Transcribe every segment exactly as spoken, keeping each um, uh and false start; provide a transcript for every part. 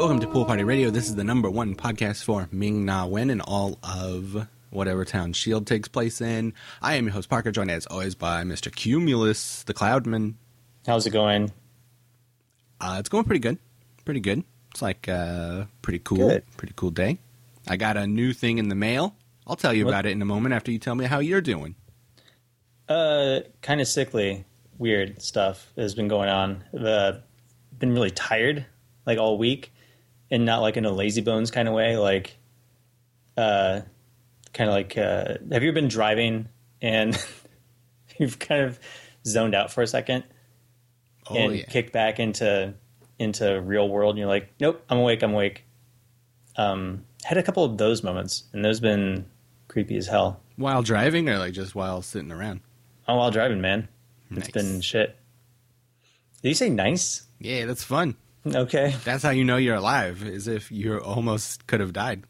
Welcome to Pool Party Radio. This is the number one podcast for Ming Na Wen and all of whatever town S H I E L D takes place in. I am your host, Parker, joined as always by Mister Cumulus, the Cloudman. How's it going? Uh, it's going pretty good. Pretty good. It's like a pretty cool, Good. pretty cool day. I got a new thing in the mail. I'll tell you What? about it in a moment after you tell me how you're doing. Uh, kind of sickly, weird stuff has been going on. Uh, been really tired, like all week, and not like in a lazy bones kind of way. Like, uh, kind of like, uh, have you ever been driving and you've kind of zoned out for a second Oh, and yeah. kicked back into into real world, and you're like, nope, I'm awake, I'm awake. Um, had a couple of those moments, and those been creepy as hell. While driving or like just while sitting around? Oh, while driving, man. It's Nice. been shit. Did you say nice? Yeah, that's fun. Okay. That's how you know you're alive, as if you almost could have died.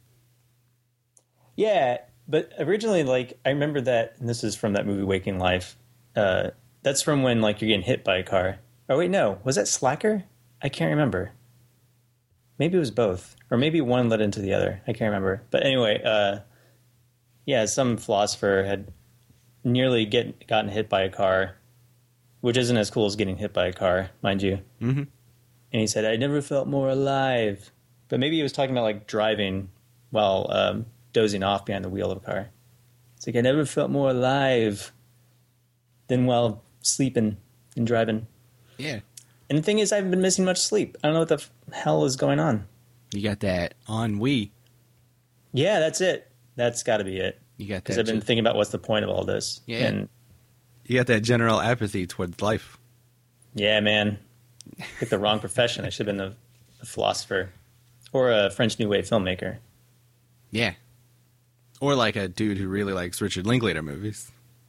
Yeah, but originally, like, I remember that, and this is from that movie Waking Life. Uh, that's from when, like, you're getting hit by a car. Oh, wait, no. Was that Slacker? I can't remember. Maybe it was both. Or maybe one led into the other. I can't remember. But anyway, uh, yeah, some philosopher had nearly get, gotten hit by a car, which isn't as cool as getting hit by a car, mind you. Mm-hmm. And he said, I never felt more alive. But maybe he was talking about, like, driving while um, dozing off behind the wheel of a car. It's like, I never felt more alive than while sleeping and driving. Yeah. And the thing is, I haven't been missing much sleep. I don't know what the f- hell is going on. You got that ennui. Yeah, that's it. That's got to be it. You got Because that. I've been ge- thinking about what's the point of all this. Yeah. And you got that general apathy towards life. yeah, man. Picked the wrong profession. I should have been a, a philosopher or a French New Wave filmmaker. Yeah. Or like a dude who really likes Richard Linklater movies.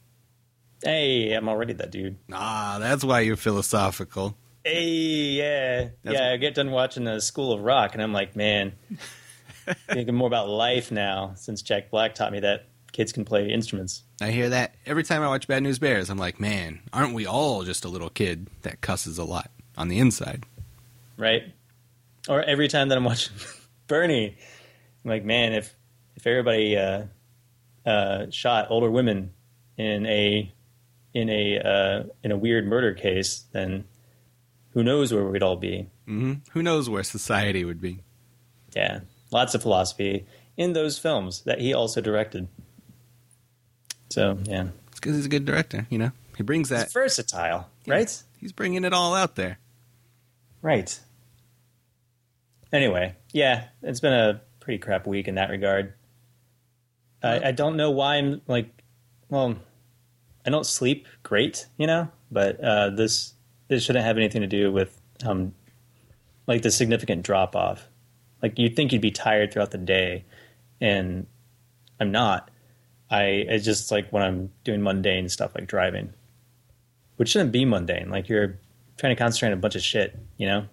Hey, I'm already that dude. Ah, that's why you're philosophical. Hey, yeah. That's- yeah, I get done watching the School of Rock, and I'm like, man, thinking more about life now since Jack Black taught me that kids can play instruments. I hear that every time I watch Bad News Bears. I'm like, man, aren't we all just a little kid that cusses a lot on the inside? Right? Or every time that I'm watching Bernie, I'm like, man, if if everybody uh, uh, shot older women in a in a uh, in a weird murder case, then who knows where we'd all be? Mm-hmm. Who knows where society would be? Yeah, lots of philosophy in those films that he also directed. So yeah, It's because he's a good director, you know? He brings that. it's versatile, right? He's bringing it all out there. Right. Anyway, yeah, it's been a pretty crap week in that regard. I, I don't know why I'm like, well, I don't sleep great, you know, but uh, this this shouldn't have anything to do with um, like the significant drop off. Like you'd think you'd be tired throughout the day, and I'm not. I it's just like when I'm doing mundane stuff like driving, which shouldn't be mundane. Like you're trying to concentrate on a bunch of shit, you know.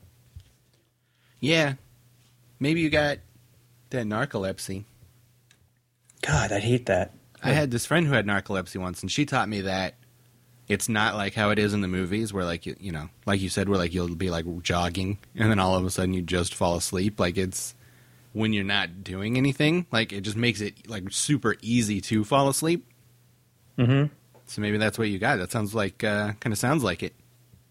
Yeah. Maybe you got that narcolepsy. God, I hate that. I had this friend who had narcolepsy once, and she taught me that it's not like how it is in the movies where, like, you, you know, like you said, where, like, you'll be, like, jogging, and then all of a sudden you just fall asleep. Like, it's when you're not doing anything, like, it just makes it, like, super easy to fall asleep. Mm-hmm. So maybe that's what you got. That sounds like, uh, kind of sounds like it.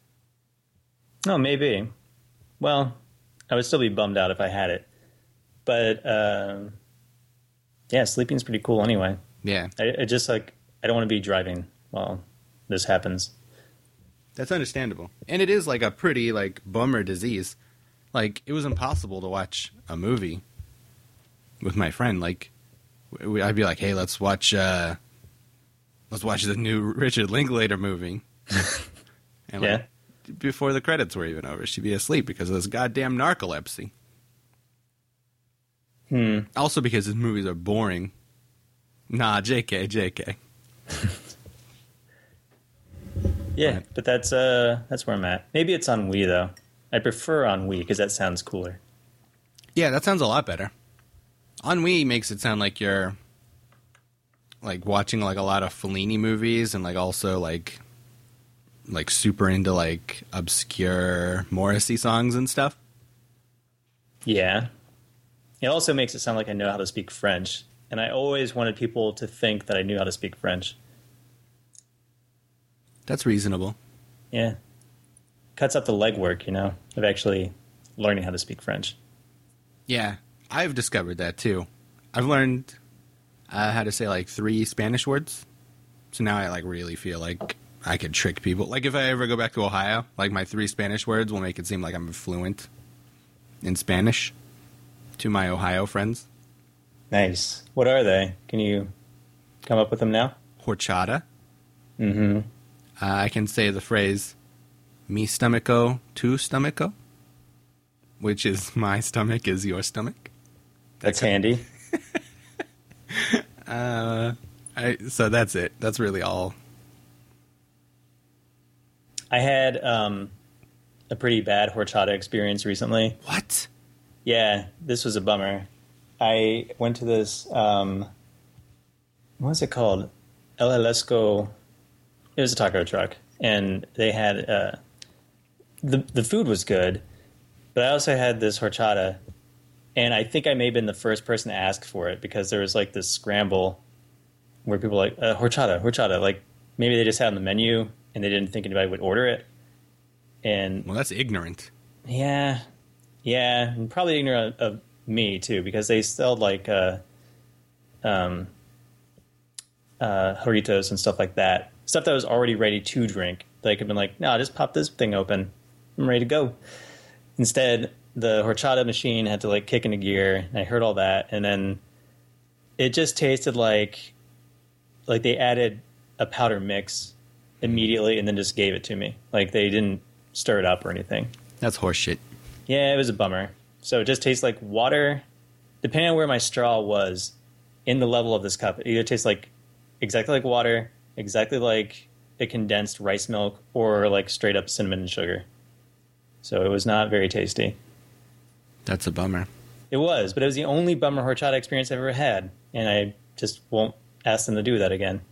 Oh, maybe. Well, I would still be bummed out if I had it. But, um, yeah, sleeping's pretty cool anyway. Yeah. I, I just, like, I don't want to be driving while this happens. That's understandable. And it is, like, a pretty, like, bummer disease. Like, it was impossible to watch a movie with my friend. Like, we, I'd be like, hey, let's watch, uh, let's watch the new Richard Linklater movie. And, Yeah. like, before the credits were even over, she'd be asleep because of this goddamn narcolepsy. Hmm. Also because his movies are boring. Nah, J K, J K. Yeah, Right. but that's uh that's where I'm at. Maybe it's on Wii, though. I prefer on Wii because that sounds cooler. Yeah, that sounds a lot better. Ennui makes it sound like you're like watching like a lot of Fellini movies and like also like like super into like obscure Morrissey songs and stuff. Yeah. It also makes it sound like I know how to speak French, and I always wanted people to think that I knew how to speak French. That's reasonable. Yeah. Cuts up the legwork, you know, of actually learning how to speak French. Yeah, I've discovered that too. I've learned uh, how to say like three Spanish words. So now I like really feel like I could trick people. Like if I ever go back to Ohio, like my three Spanish words will make it seem like I'm fluent in Spanish to my Ohio friends. Nice. What are they? Can you come up with them now? Horchata. Mm-hmm. Uh, I can say the phrase, mi stomaco, tu stomaco, which is my stomach is your stomach. That's handy. uh, I, so that's it. That's really all. I had um, a pretty bad horchata experience recently. What? Yeah, this was a bummer. I went to this, um, what was it called? El Jalisco. It was a taco truck, and they had, uh, the the food was good, but I also had this horchata, and I think I may have been the first person to ask for it because there was like this scramble where people were like, uh, horchata, horchata, like maybe they just had it on the menu and they didn't think anybody would order it. And well, that's ignorant. Yeah, yeah, and probably ignorant of me too, because they sold like uh, um, uh, Doritos and stuff like that, stuff that was already ready to drink. They could have been like, "No, just pop this thing open, I'm ready to go." Instead, the horchata machine had to like kick into gear, and I heard all that, and then it just tasted like like they added a powder mix immediately, and then just gave it to me. Like they didn't stir it up or anything. That's horseshit. Yeah, it was a bummer. So it just tastes like water, depending on where my straw was in the level of this cup. It either tastes like exactly like water, exactly like a condensed rice milk, or like straight up cinnamon and sugar. So it was not very tasty. That's a bummer. It was, but it was the only bummer horchata experience I've ever had, and I just won't ask them to do that again.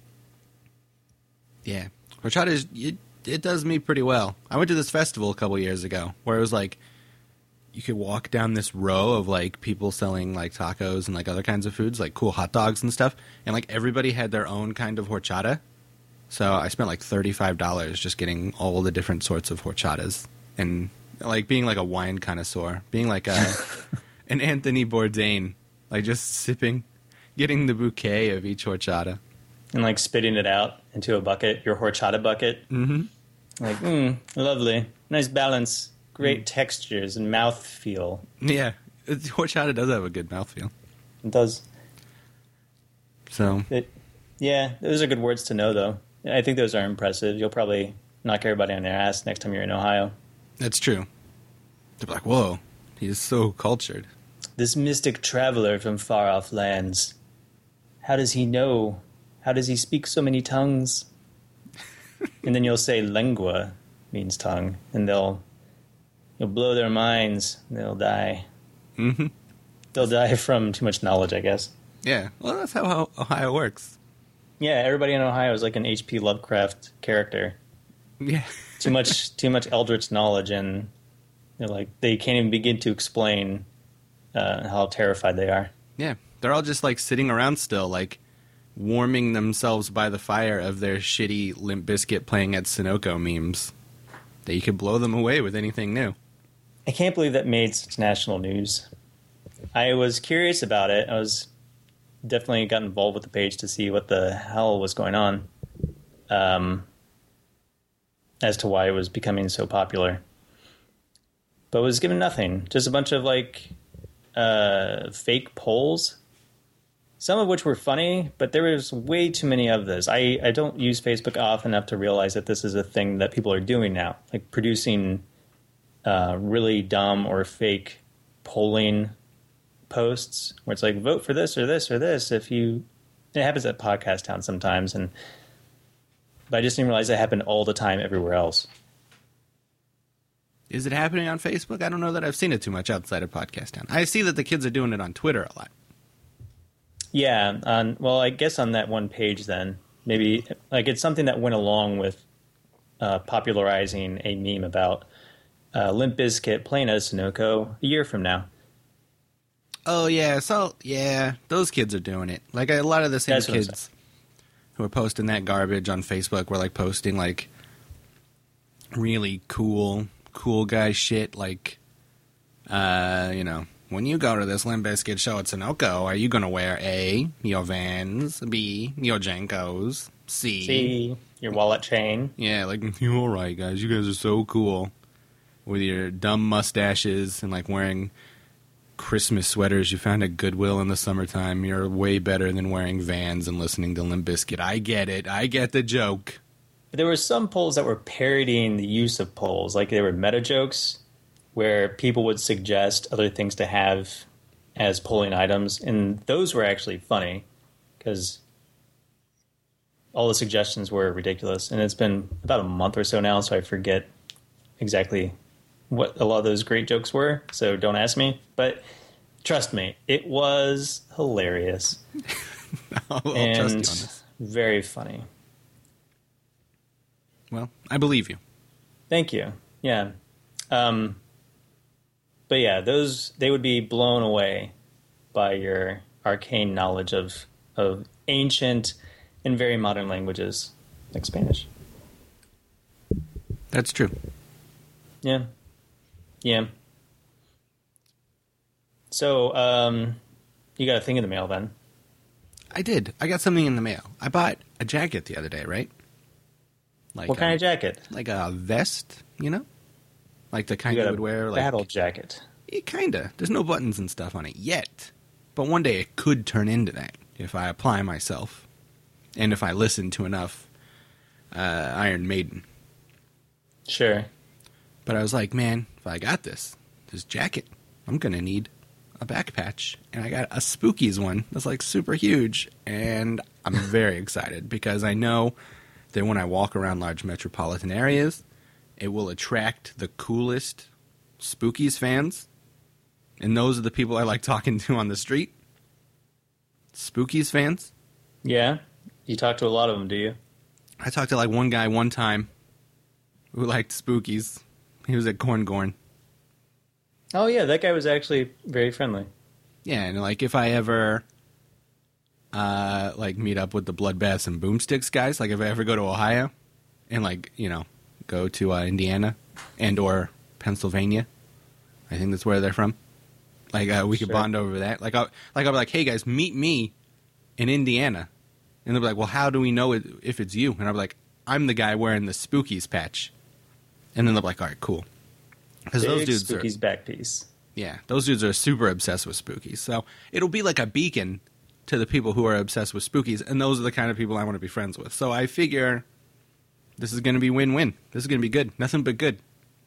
Yeah. Horchata, is, it, it does me pretty well. I went to this festival a couple years ago where it was like you could walk down this row of like people selling like tacos and like other kinds of foods, like cool hot dogs and stuff, and like everybody had their own kind of horchata. So I spent like thirty-five dollars just getting all the different sorts of horchatas and like being like a wine connoisseur, being like a an Anthony Bourdain, like just sipping, getting the bouquet of each horchata. And like spitting it out into a bucket, your horchata bucket. Mm-hmm. Like, mmm, lovely. Nice balance. Great mm. textures and mouthfeel. Yeah, horchata does have a good mouthfeel. It does. So. It, yeah, those are good words to know, though. I think those are impressive. You'll probably knock everybody on their ass next time you're in Ohio. That's true. They're like, whoa, he is so cultured. This mystic traveler from far-off lands. How does he know? How does he speak so many tongues? And then you'll say lengua means tongue, and they'll you'll blow their minds, and they'll die. Mm-hmm. They'll die from too much knowledge, I guess. Yeah, well, that's how Ohio works. Yeah, everybody in Ohio is like an H P Lovecraft character. Yeah. too much too much eldritch knowledge, and they're like they can't even begin to explain uh, how terrified they are. Yeah, they're all just like sitting around still, like warming themselves by the fire of their shitty Limp Bizkit playing at Sunoco memes. That you could blow them away with anything new. I can't believe that made such national news. I was curious about it. I was definitely got involved with the page to see what the hell was going on, um, as to why it was becoming so popular. But it was given nothing. Just a bunch of like uh, fake polls. Some of which were funny, but there was way too many of this. I, I don't use Facebook often enough to realize that this is a thing that people are doing now, like producing uh, really dumb or fake polling posts where it's like, vote for this or this or this. If you, it happens at Podcast Town sometimes, and but I just didn't realize it happened all the time everywhere else. Is it happening on Facebook? I don't know that I've seen it too much outside of Podcast Town. I see that the kids are doing it on Twitter a lot. Yeah, on, well, I guess on that one page then, maybe, like, it's something that went along with uh, popularizing a meme about uh, Limp Bizkit playing at Sunoco a year from now. Oh, yeah, so, yeah, those kids are doing it. Like, a lot of the same That's what I'm kids who are posting that garbage on Facebook were, like, posting, like, really cool, cool guy shit, like, uh, you know, when you go to this Limp Bizkit show at Sunoco, are you going to wear A, your Vans, B, your Jankos, C, See, your wallet chain. yeah, like, you're all right, guys. You guys are so cool with your dumb mustaches and, like, wearing Christmas sweaters you found at Goodwill in the summertime. You're way better than wearing Vans and listening to Limp Bizkit. I get it. I get the joke. But there were some polls that were parodying the use of polls. Like, they were meta jokes where people would suggest other things to have as polling items. And those were actually funny because all the suggestions were ridiculous. And it's been about a month or so now, so I forget exactly what a lot of those great jokes were, so don't ask me. But trust me, it was hilarious. I'll, I'll and trust you on this. Very funny. Well, I believe you. Thank you. Yeah. Um, but yeah, those they would be blown away by your arcane knowledge of of ancient and very modern languages like Spanish. That's true. Yeah. Yeah. So, um, you got a thing in the mail then? I did. I got something in the mail. I bought a jacket the other day, right? Like What kind a, of jacket? Like a vest, you know? Like the kind You you got would a wear. Like, battle jacket. yeah, kinda. There's no buttons and stuff on it yet. But one day it could turn into that if I apply myself. And if I listen to enough uh, Iron Maiden. Sure. But I was like, man, if I got this, this jacket, I'm going to need a back patch. And I got a Spookies one that's like super huge. And I'm very excited because I know that when I walk around large metropolitan areas, it will attract the coolest Spookies fans. And those are the people I like talking to on the street. Spookies fans. Yeah? You talk to a lot of them, do you? I talked to like one guy one time who liked Spookies. He was at Corn Gorn. Oh, yeah, that guy was actually very friendly. Yeah, and like if I ever uh like meet up with the Bloodbaths and Boomsticks guys, like if I ever go to Ohio and like, you know, go to uh, Indiana and or Pennsylvania, I think that's where they're from. Like uh, we could Sure. bond over that. Like I'll like I'll be like, "Hey guys, meet me in Indiana." And they'll be like, "Well, how do we know it, if it's you?" And I'll be like, "I'm the guy wearing the Spookies patch." And then they'll be like, "All right, cool." Because those dudes Spooky's are, back piece. yeah, those dudes are super obsessed with Spookies. So it'll be like a beacon to the people who are obsessed with Spookies, and those are the kind of people I want to be friends with. So I figure this is going to be win-win. This is going to be good. Nothing but good.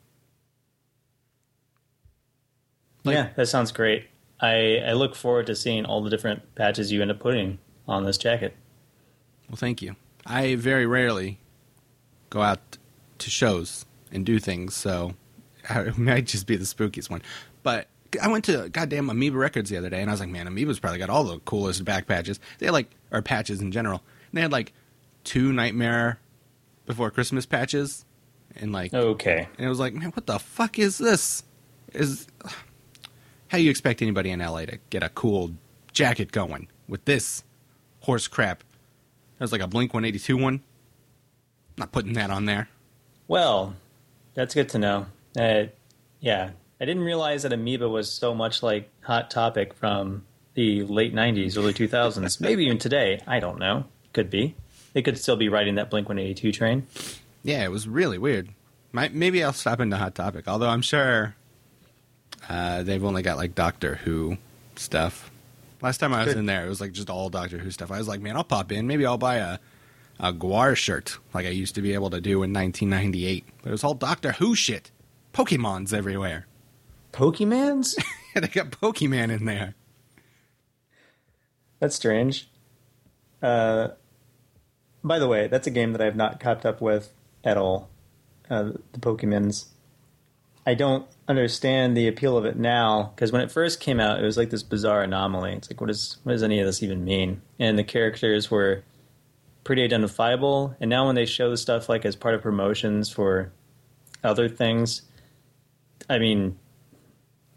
Like- Yeah, that sounds great. I, I look forward to seeing all the different patches you end up putting on this jacket. Well, thank you. I very rarely go out to shows and do things, so it might just be the Spookies one. But I went to goddamn Amoeba Records the other day, and I was like, man, Amoeba's probably got all the coolest back patches. They had like, or patches in general. And they had like two Nightmare Before Christmas patches, and like, Okay. and it was like, man, what the fuck is this? Is how do you expect anybody in L A to get a cool jacket going with this horse crap? There's like a Blink one eighty-two one. Not putting that on there. Well, that's good to know. Uh, yeah, I didn't realize that Amoeba was so much like Hot Topic from the late nineties, early two thousands. Maybe even today. I don't know. Could be. They could still be riding that Blink one eighty-two train. Yeah, it was really weird. Might, maybe I'll stop into Hot Topic, although I'm sure uh, they've only got like Doctor Who stuff. Last time I was Good. in there, it was like just all Doctor Who stuff. I was like, man, I'll pop in. Maybe I'll buy a a Gwar shirt like I used to be able to do in nineteen ninety-eight. But it was all Doctor Who shit. Pokemons everywhere. Pokemans? Yeah, they got Pokemon in there. That's strange. Uh, by the way, that's a game that I've not caught up with at all. Uh, the Pokemons. I don't understand the appeal of it now, because when it first came out, it was like this bizarre anomaly. It's like, what, is, what does any of this even mean? And the characters were pretty identifiable, and now when they show stuff like as part of promotions for other things, I mean,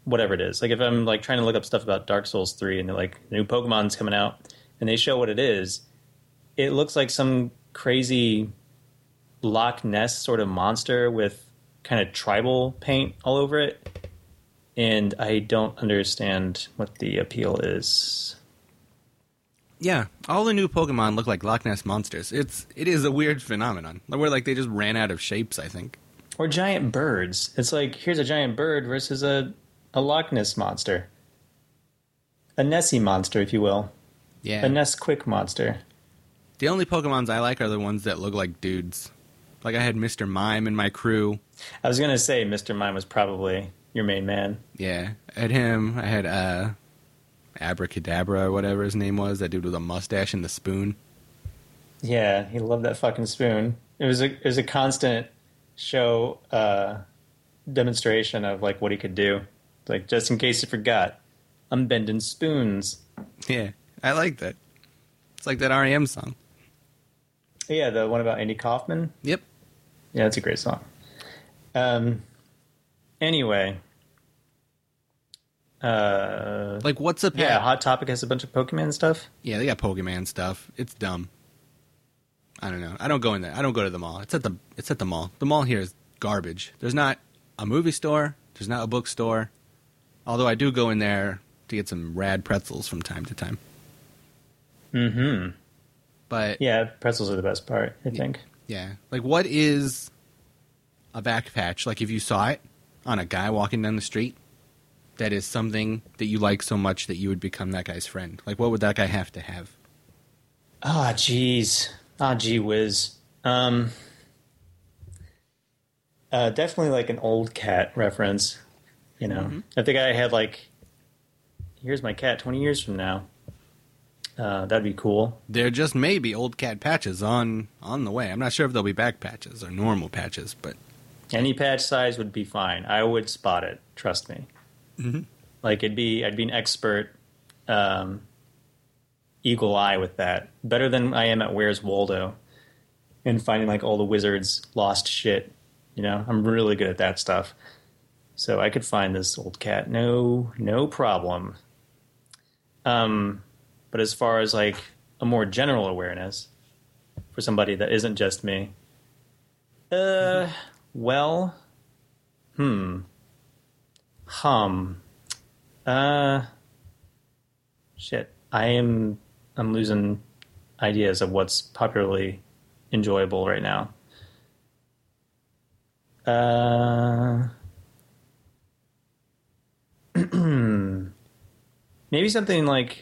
whatever it is. Like if I'm like trying to look up stuff about Dark Souls three and they're like new Pokemon's coming out and they show what it is, it looks like some crazy Loch Ness sort of monster with kind of tribal paint all over it. And I don't understand what the appeal is. Yeah, all the new Pokemon look like Loch Ness monsters. It's it is a weird phenomenon where like they just ran out of shapes, I think. Or giant birds. It's like here's a giant bird versus a a Loch Ness monster, a Nessie monster, if you will. Yeah, a Nesquik monster. The only Pokemons I like are the ones that look like dudes. Like I had Mister Mime in my crew. I was gonna say Mister Mime was probably your main man. Yeah, I had him. I had uh. Abracadabra or whatever his name was, that dude with a mustache and the spoon. Yeah, he loved that fucking spoon. It was a it was a constant show uh, demonstration of like what he could do. Like just in case you forgot, I'm bending spoons. Yeah, I like that. It's like that R E M song. Yeah, the one about Andy Kaufman. Yep. Yeah, it's a great song. Um. Anyway. Uh, like, what's a yeah? Hot Topic has a bunch of Pokemon stuff. Yeah, they got Pokemon stuff. It's dumb. I don't know. I don't go in there. I don't go to the mall. It's at the it's at the mall. The mall here is garbage. There's not a movie store. There's not a bookstore. Although I do go in there to get some rad pretzels from time to time. Mm-hmm. But yeah, pretzels are the best part, I think. Yeah. Like, what is a back patch? Like, if you saw it on a guy walking down the street, that is something that you like so much that you would become that guy's friend. Like, what would that guy have to have? Ah, oh, jeez. Ah, oh, gee whiz. Um, uh, definitely like an old cat reference. You know, mm-hmm. If the guy had like, here's my cat twenty years from now, uh, that'd be cool. There just may be old cat patches on, on the way. I'm not sure if there'll be back patches or normal patches, but... Any patch size would be fine. I would spot it. Trust me. Mm-hmm. Like it'd be, I'd be an expert, um, eagle eye with that. Better than I am at Where's Waldo, and finding like all the wizards' lost shit. You know, I'm really good at that stuff. So I could find this old cat, no, no problem. Um, but as far as like a more general awareness for somebody that isn't just me, uh, mm-hmm. well, hmm. Hum. Uh. Shit. I am. I'm losing ideas of what's popularly enjoyable right now. Uh. Maybe something like.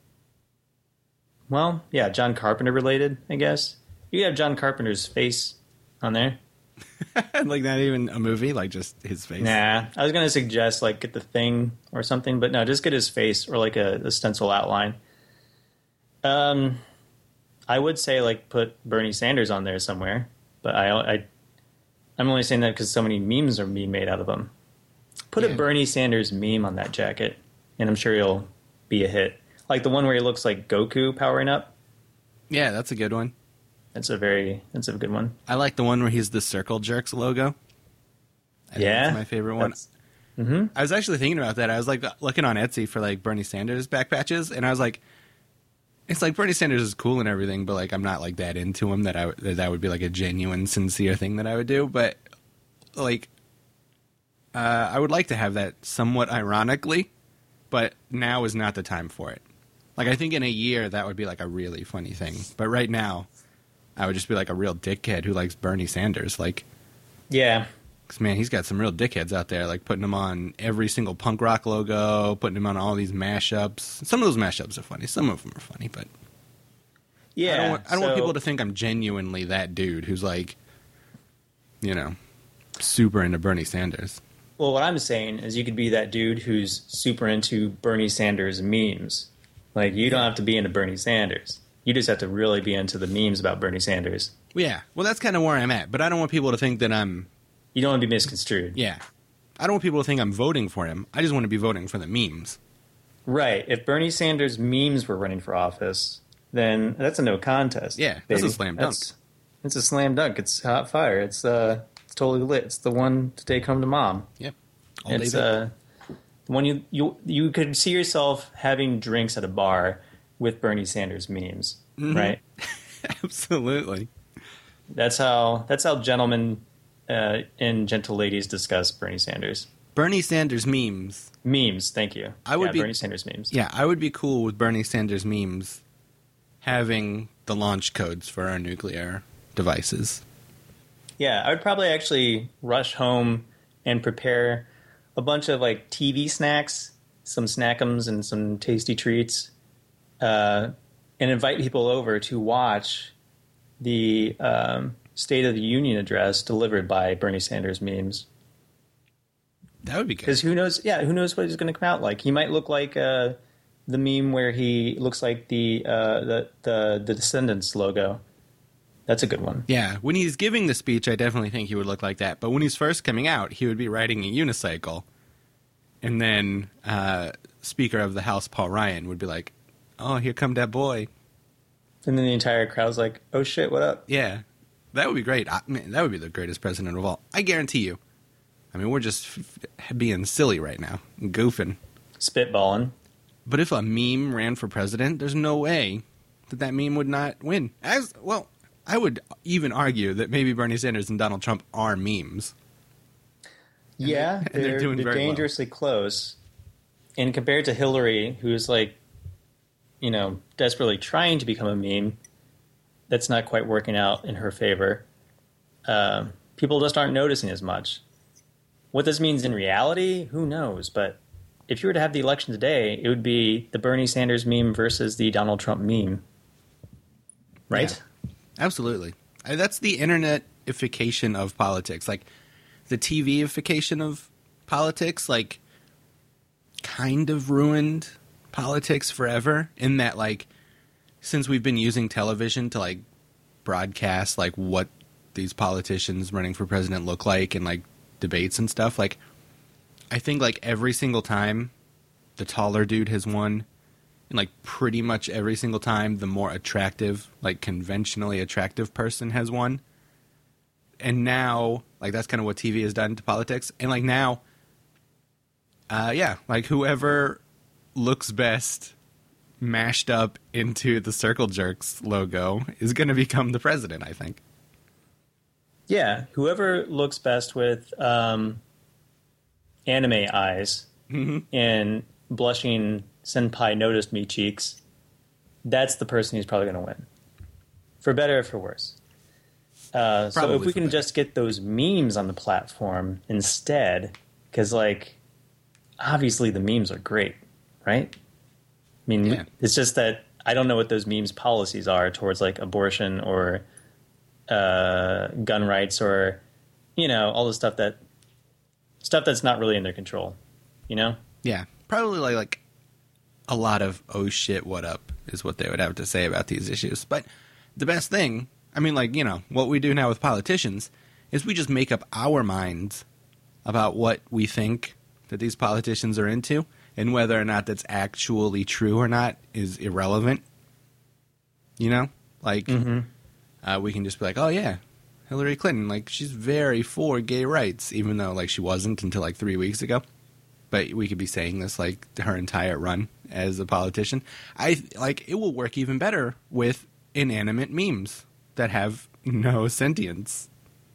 Well, yeah, John Carpenter related, I guess. You have John Carpenter's face on there. Like not even a movie, like just his face. Nah, I was gonna suggest like get The Thing or something, but no, just get his face or like a, a stencil outline. Um, I would say like put Bernie Sanders on there somewhere, but I, I I'm only saying that because so many memes are being made out of him. Put yeah. a Bernie Sanders meme on that jacket, and I'm sure he'll be a hit. Like the one where he looks like Goku powering up. Yeah, that's a good one. That's a very, that's a good one. I like the one where he's the Circle Jerks logo. I yeah. That's my favorite one. Mm-hmm. I was actually thinking about that. I was like looking on Etsy for like Bernie Sanders back patches, and I was like, it's like Bernie Sanders is cool and everything, but like I'm not like that into him that I that, that would be like a genuine, sincere thing that I would do. But like, uh, I would like to have that somewhat ironically, but now is not the time for it. Like I think in a year that would be like a really funny thing, but right now. I would just be like a real dickhead who likes Bernie Sanders. Like, yeah. Because, man, he's got some real dickheads out there, like putting him on every single punk rock logo, putting him on all these mashups. Some of those mashups are funny. Some of them are funny, but... Yeah. I don't, want, I don't so... want people to think I'm genuinely that dude who's like, you know, super into Bernie Sanders. Well, what I'm saying is you could be that dude who's super into Bernie Sanders memes. Like, you don't have to be into Bernie Sanders. You just have to really be into the memes about Bernie Sanders. Yeah. Well, that's kind of where I'm at. But I don't want people to think that I'm... You don't want to be misconstrued. Yeah. I don't want people to think I'm voting for him. I just want to be voting for the memes. Right. If Bernie Sanders memes were running for office, then that's a no contest. Yeah, baby. That's a slam dunk. That's, it's a slam dunk. It's hot fire. It's uh, it's totally lit. It's the one to take home to mom. Yep. All it's uh, The one you you you could see yourself having drinks at a bar with Bernie Sanders memes, mm-hmm. right? Absolutely. That's how that's how gentlemen uh, and gentle ladies discuss Bernie Sanders. Bernie Sanders memes. Memes, thank you. I would yeah, be, Bernie Sanders memes. Yeah, I would be cool with Bernie Sanders memes having the launch codes for our nuclear devices. Yeah, I would probably actually rush home and prepare a bunch of like T V snacks, some snackums and some tasty treats, uh, and invite people over to watch the um, State of the Union address delivered by Bernie Sanders memes. That would be good. Because who knows? Yeah, who knows what he's going to come out like? He might look like uh, the meme where he looks like the, uh, the the the Descendants logo. That's a good one. Yeah, when he's giving the speech, I definitely think he would look like that. But when he's first coming out, he would be riding a unicycle, and then uh, Speaker of the House Paul Ryan would be like, "Oh, here come that boy," and then the entire crowd's like, "Oh shit, what up?" Yeah, that would be great. I mean, that would be the greatest president of all. I guarantee you. I mean, we're just f- being silly right now, goofing, spitballing. But if a meme ran for president, there's no way that that meme would not win. As well, I would even argue that maybe Bernie Sanders and Donald Trump are memes. And yeah, they're, they're, doing they're very dangerously well. Close. And compared to Hillary, who's like, you know, desperately trying to become a meme, that's not quite working out in her favor. Uh, people just aren't noticing as much. What this means in reality, who knows? But if you were to have the election today, it would be the Bernie Sanders meme versus the Donald Trump meme. Right? Yeah, absolutely. That's the internet-ification of politics. Like, the T V-ification of politics, like, kind of ruined politics forever in that, like, since we've been using television to, like, broadcast, like, what these politicians running for president look like and, like, debates and stuff, like, I think, like, every single time the taller dude has won, and, like, pretty much every single time the more attractive, like, conventionally attractive person has won. And now, like, that's kind of what T V has done to politics. And, like, now, uh, yeah, like, whoever looks best mashed up into the Circle Jerks logo is going to become the president, I think. Yeah, whoever looks best with um, anime eyes mm-hmm. and blushing senpai noticed me cheeks, that's the person who's probably going to win. For better or for worse. Uh, so if we can better. just get those memes on the platform instead, because, like, obviously the memes are great, right? I mean, yeah. It's just that I don't know what those memes policies are towards, like, abortion or uh, gun rights or, you know, all the stuff that stuff that's not really in their control, you know? Yeah, probably like, like a lot of oh shit, what up is what they would have to say about these issues. But the best thing, I mean, like, you know, what we do now with politicians is we just make up our minds about what we think that these politicians are into, and whether or not that's actually true or not is irrelevant. You know? Like, mm-hmm. uh, we can just be like, oh, yeah, Hillary Clinton, like, she's very for gay rights, even though, like, she wasn't until, like, three weeks ago. But we could be saying this, like, her entire run as a politician. I, like, it will work even better with inanimate memes that have no sentience.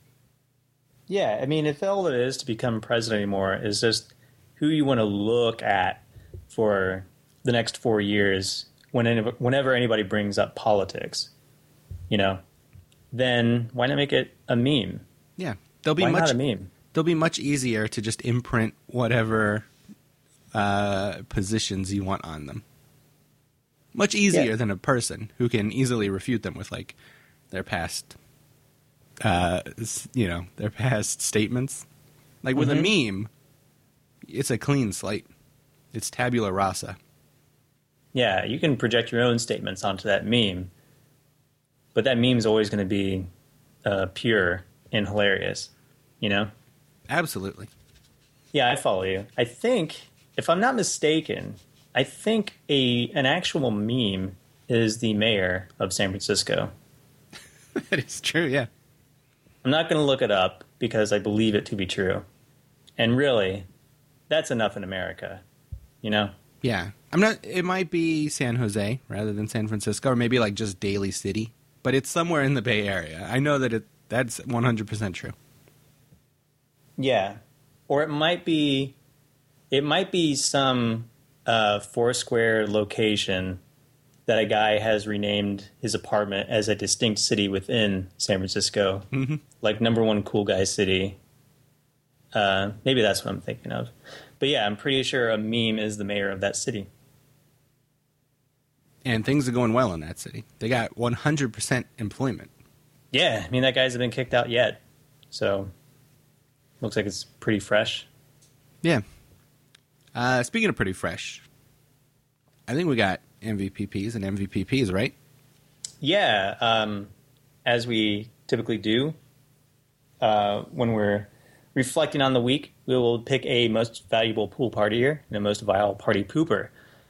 Yeah, I mean, if all it is to become president anymore is just who you want to look at for the next four years when any, whenever anybody brings up politics, you know, then why not make it a meme? Yeah, they'll be why much not a meme? They'll be much easier to just imprint whatever uh, positions you want on them. Much easier yeah. than a person who can easily refute them with, like, their past, uh, you know, their past statements. Like, with mm-hmm. a meme, it's a clean slate. It's tabula rasa. Yeah, you can project your own statements onto that meme, but that meme's always going to be uh, pure and hilarious, you know? Absolutely. Yeah, I follow you. I think, if I'm not mistaken, I think a an actual meme is the mayor of San Francisco. That is true, yeah. I'm not going to look it up because I believe it to be true. And really, that's enough in America, you know? Yeah. I'm not, it might be San Jose rather than San Francisco, or maybe like just Daly City, but it's somewhere in the Bay Area. I know that it, that's one hundred percent true. Yeah. Or it might be, it might be some uh, Foursquare location that a guy has renamed his apartment as a distinct city within San Francisco, Mm-hmm. like number one cool guy city. Uh, maybe that's what I'm thinking of. But yeah, I'm pretty sure a meme is the mayor of that city. And things are going well in that city. They got one hundred percent employment. Yeah, I mean, that guy hasn't been kicked out yet. So, looks like it's pretty fresh. Yeah. Uh, speaking of pretty fresh, I think we got M V P Ps and M V P Ps, right? Yeah, um, as we typically do, uh, when we're reflecting on the week, we will pick a most valuable pool partier and a most vile party pooper.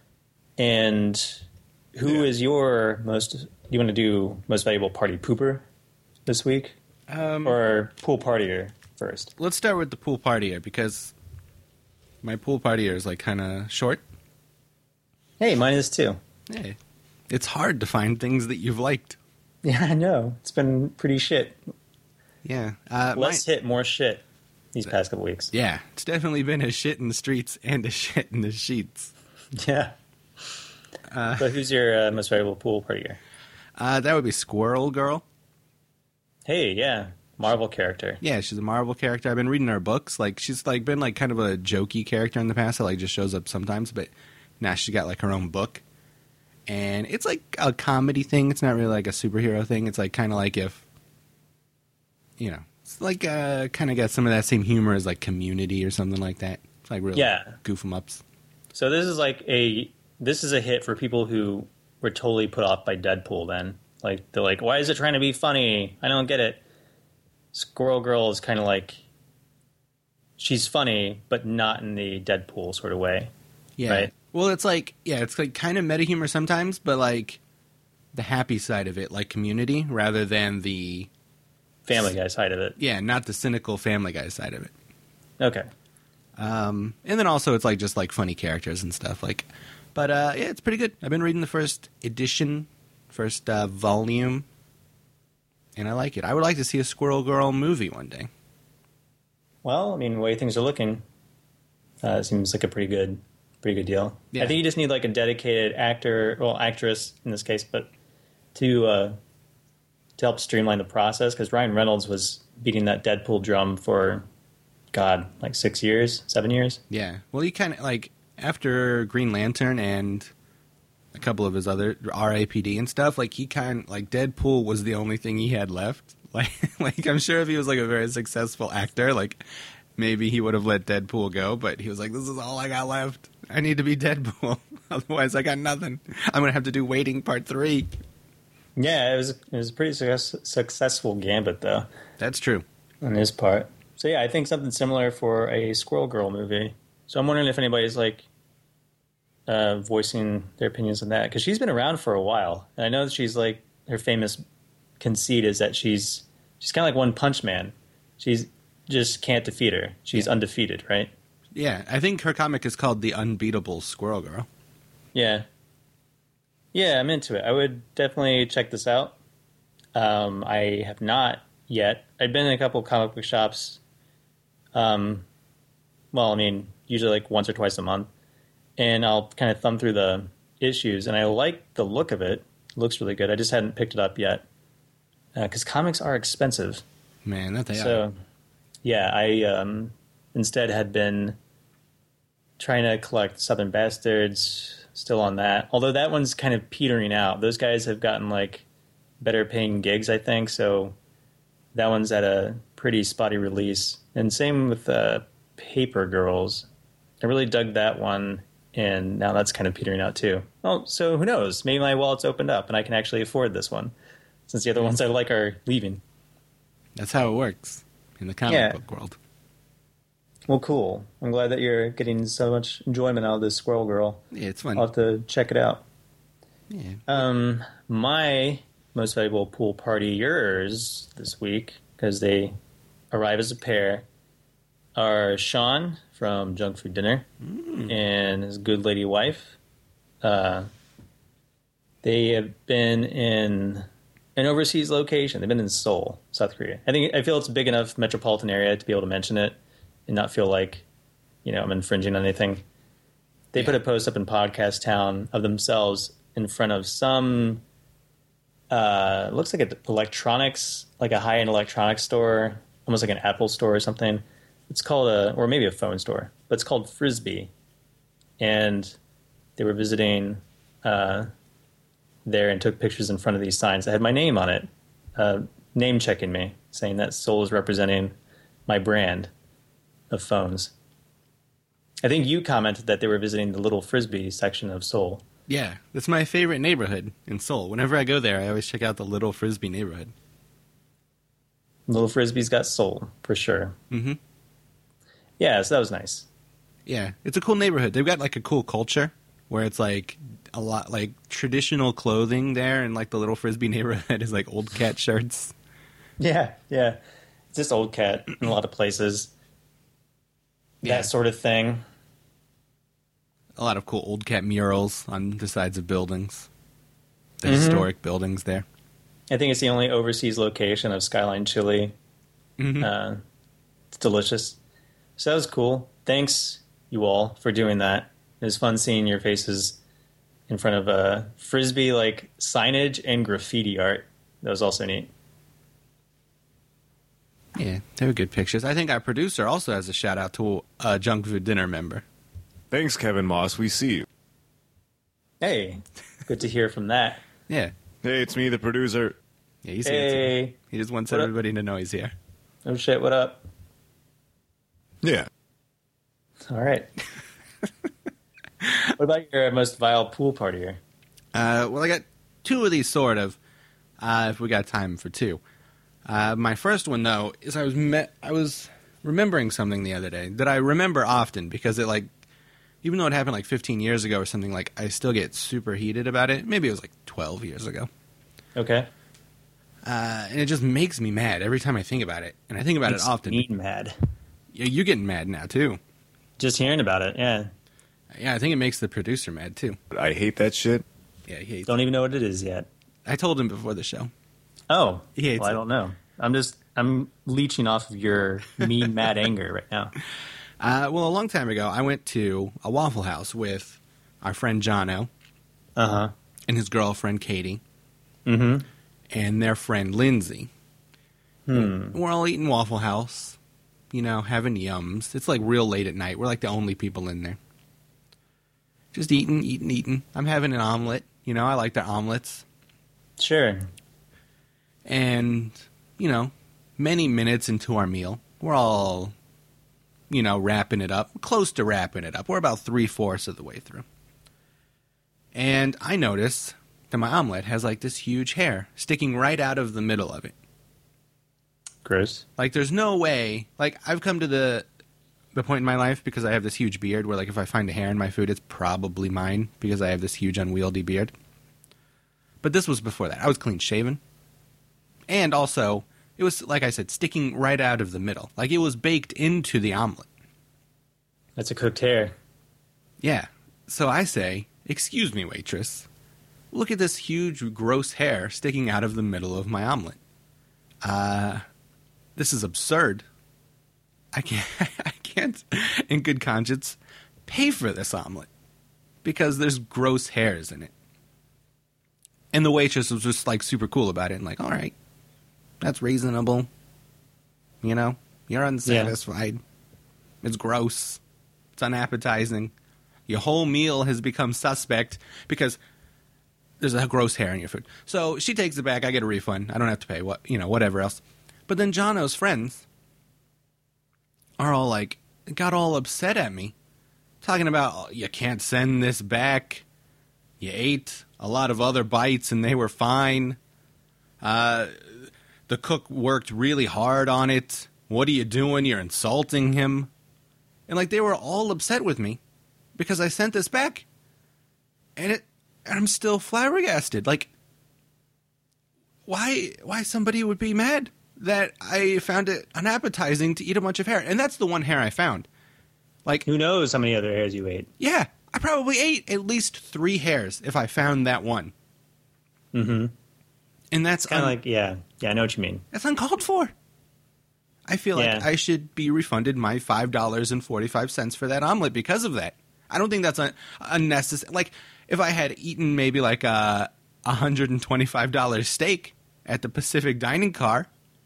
And who Yeah. is your most, you want to do most valuable party pooper this week? Um, Or pool partier first? let's start with the pool partier, because my pool partier is like kind of short. Hey, mine is too. Hey, it's hard to find things that you've liked. Yeah, I know. It's been pretty shit. Yeah. Uh, Less mine- hit, more shit these past couple weeks. Yeah, it's definitely been a shit in the streets and a shit in the sheets. Yeah. Uh, So who's your uh, most valuable pool partier? uh, that would be Squirrel Girl. Hey, yeah. Marvel character. Yeah, she's a Marvel character. I've been reading her books. Like, she's like been like kind of a jokey character in the past that like just shows up sometimes, but now she got like her own book. And it's like a comedy thing. It's not really like a superhero thing. It's like kind of like if, you know, it's like uh, kind of got some of that same humor as like Community or something like that. It's like really Yeah. goof 'em ups. So this is like a this is a hit for people who were totally put off by Deadpool then. Like they're like, why is it trying to be funny? I don't get it. Squirrel Girl is kind of like she's funny, but not in the Deadpool sort of way. Yeah. Right. Well, it's like, yeah, it's like kind of meta humor sometimes, but like the happy side of it, like Community, rather than the, Family Guy side of it. yeah, not the cynical Family Guy side of it. Okay. Um, and then also it's like just like funny characters and stuff. Like, but uh, yeah, it's pretty good. I've been reading the first edition, first uh, volume, and I like it. I would like to see a Squirrel Girl movie one day. Well, I mean, the way things are looking, uh, it seems like a pretty good, pretty good deal. Yeah. I think you just need like a dedicated actor, well, actress in this case, but to uh, to help streamline the process because Ryan Reynolds was beating that Deadpool drum for, God, like six years, seven years. Yeah. Well, he kind of like after Green Lantern and a couple of his other R A P D and stuff. Like he kind like Deadpool was the only thing he had left. Like, like I'm sure if he was like a very successful actor, like maybe he would have let Deadpool go. But he was like, "This is all I got left. I need to be Deadpool. Otherwise, I got nothing. I'm gonna have to do Waiting Part Three." Yeah, it was it was a pretty success, successful gambit though That's true. on his part. So yeah, I think something similar for a Squirrel Girl movie. So I'm wondering if anybody's like uh, voicing their opinions on that because she's been around for a while, and I know that she's like her famous conceit is that she's she's kind of like One Punch Man. She's just can't defeat her. She's Yeah. undefeated, right? Yeah, I think her comic is called The Unbeatable Squirrel Girl. Yeah, yeah, I'm into it. I would definitely check this out. Um, I have not yet. I've been in a couple comic book shops. Um, well, I mean, usually like once or twice a month, and I'll kind of thumb through the issues, and I like the look of it. It looks really good. I just hadn't picked it up yet because uh, comics are expensive. Man, that they So, are. yeah, I um, instead had been trying to collect Southern Bastards, still on that. Although that one's kind of petering out. Those guys have gotten like better paying gigs, I think. So that one's at a pretty spotty release. And same with uh, Paper Girls. I really dug that one, and now that's kind of petering out too. Well, so who knows? Maybe my wallet's opened up and I can actually afford this one, since the other ones I like are leaving. That's how it works in the comic Yeah. book world. Well, cool. I'm glad that you're getting so much enjoyment out of this Squirrel Girl. Yeah, it's fun. I'll have to check it out. Yeah. Um, my most valuable pool party, yours this week, because they arrive as a pair, are Sean from Junk Food Dinner mm. and his good lady wife. Uh, they have been in an overseas location. They've been in Seoul, South Korea. I think I feel it's a big enough metropolitan area to be able to mention it and not feel like, you know, I'm infringing on anything. They yeah. put a post up in Podcast Town of themselves in front of some, uh, looks like an electronics, like a high-end electronics store, almost like an Apple store or something. It's called a, or maybe a phone store, but it's called Frisbee. And they were visiting uh, there and took pictures in front of these signs that had my name on it, uh, name checking me, saying that Seoul is representing my brand of phones. I think you commented that they were visiting the Little Frisbee section of Seoul. Yeah, that's my favorite neighborhood in Seoul. Whenever I go there, I always check out the Little Frisbee neighborhood. Little Frisbee's got soul, for sure. Mm-hmm. Yeah, so that was nice. Yeah, it's a cool neighborhood. They've got, like, a cool culture where it's, like, a lot, like, traditional clothing there, and, like, the Little Frisbee neighborhood is, like, old cat shirts. Yeah, yeah. It's just old cat in a lot of places. Yeah. That sort of thing. A lot of cool old cat murals on the sides of buildings. The mm-hmm. historic buildings there. I think it's the only overseas location of Skyline Chili. Mm-hmm. Uh, it's delicious. So that was cool. Thanks, you all, for doing that. It was fun seeing your faces in front of a Frisbee, like, signage and graffiti art. That was also neat. Yeah, they were good pictures. I think our producer also has a shout-out to a Junk Food Dinner member. Thanks, Kevin Moss. We see you. Hey, good to hear from that. Yeah. Hey, it's me, the producer. Yeah, you see hey. it. He just wants what everybody up? to know he's here. Oh, shit, what up? Yeah. All right. What about your most vile pool partier? Uh, well, I got two of these, sort of, uh, if we got time for two. Uh, my first one, though, is I was met, I was remembering something the other day that I remember often because it, like, even though it happened like fifteen years ago or something, like, I still get super heated about it. Maybe it was like twelve years ago. Okay. Uh, and it just makes me mad every time I think about it. And I think about Makes it often. me mad. Yeah, you're getting mad now, too. Just hearing about it, yeah. Yeah, I think it makes the producer mad, too. I hate that shit. Yeah, he hates Don't it. even know what it is yet. I told him before the show. Oh. He hates well, I it. don't know. I'm just, I'm leeching off of your mean, mad anger right now. Uh, well, a long time ago, I went to a Waffle House with our friend Jono. Uh-huh. And his girlfriend, Katie. Mm-hmm. And their friend, Lindsay. Hmm. We're all eating Waffle House, you know, having yums. It's like real late at night. We're like the only people in there. Just eating, eating, eating. I'm having an omelet. You know, I like their omelets. Sure. And, you know, many minutes into our meal, we're all, you know, wrapping it up. Close to wrapping it up. We're about three-fourths of the way through. And I notice that my omelet has, like, this huge hair sticking right out of the middle of it. Gross. Like, there's no way... Like, I've come to the the point in my life, because I have this huge beard, where, like, if I find a hair in my food, it's probably mine, because I have this huge unwieldy beard. But this was before that. I was clean-shaven. And also, it was, like I said, sticking right out of the middle. Like, it was baked into the omelet. That's a cooked hair. Yeah. So I say, excuse me, waitress. Look at this huge, gross hair sticking out of the middle of my omelet. Uh, this is absurd. I can't, I can't, in good conscience, pay for this omelet. Because there's gross hairs in it. And the waitress was just, like, super cool about it. And like, all right, that's reasonable. You know, you're unsatisfied. Yeah. It's gross. It's unappetizing. Your whole meal has become suspect because there's a gross hair in your food. So she takes it back. I get a refund. I don't have to pay, what you know, whatever else. But then Jono's friends are all like, got all upset at me. Talking about, oh, you can't send this back. You ate a lot of other bites and they were fine. Uh, the cook worked really hard on it. What are you doing? You're insulting him. And like, they were all upset with me because I sent this back. And it, and I'm still flabbergasted. Like, why, why somebody would be mad? that I found it unappetizing to eat a bunch of hair. And that's the one hair I found. Like, Who knows how many other hairs you ate? yeah, I probably ate at least three hairs if I found that one. Mm-hmm. And that's Kind of un- like, yeah. Yeah, I know what you mean. that's uncalled for. I feel like Yeah. I should be refunded my five dollars and forty-five cents for that omelet because of that. I don't think that's un- unnecessary. Like, if I had eaten maybe like a one hundred twenty-five dollars steak at the Pacific Dining Car,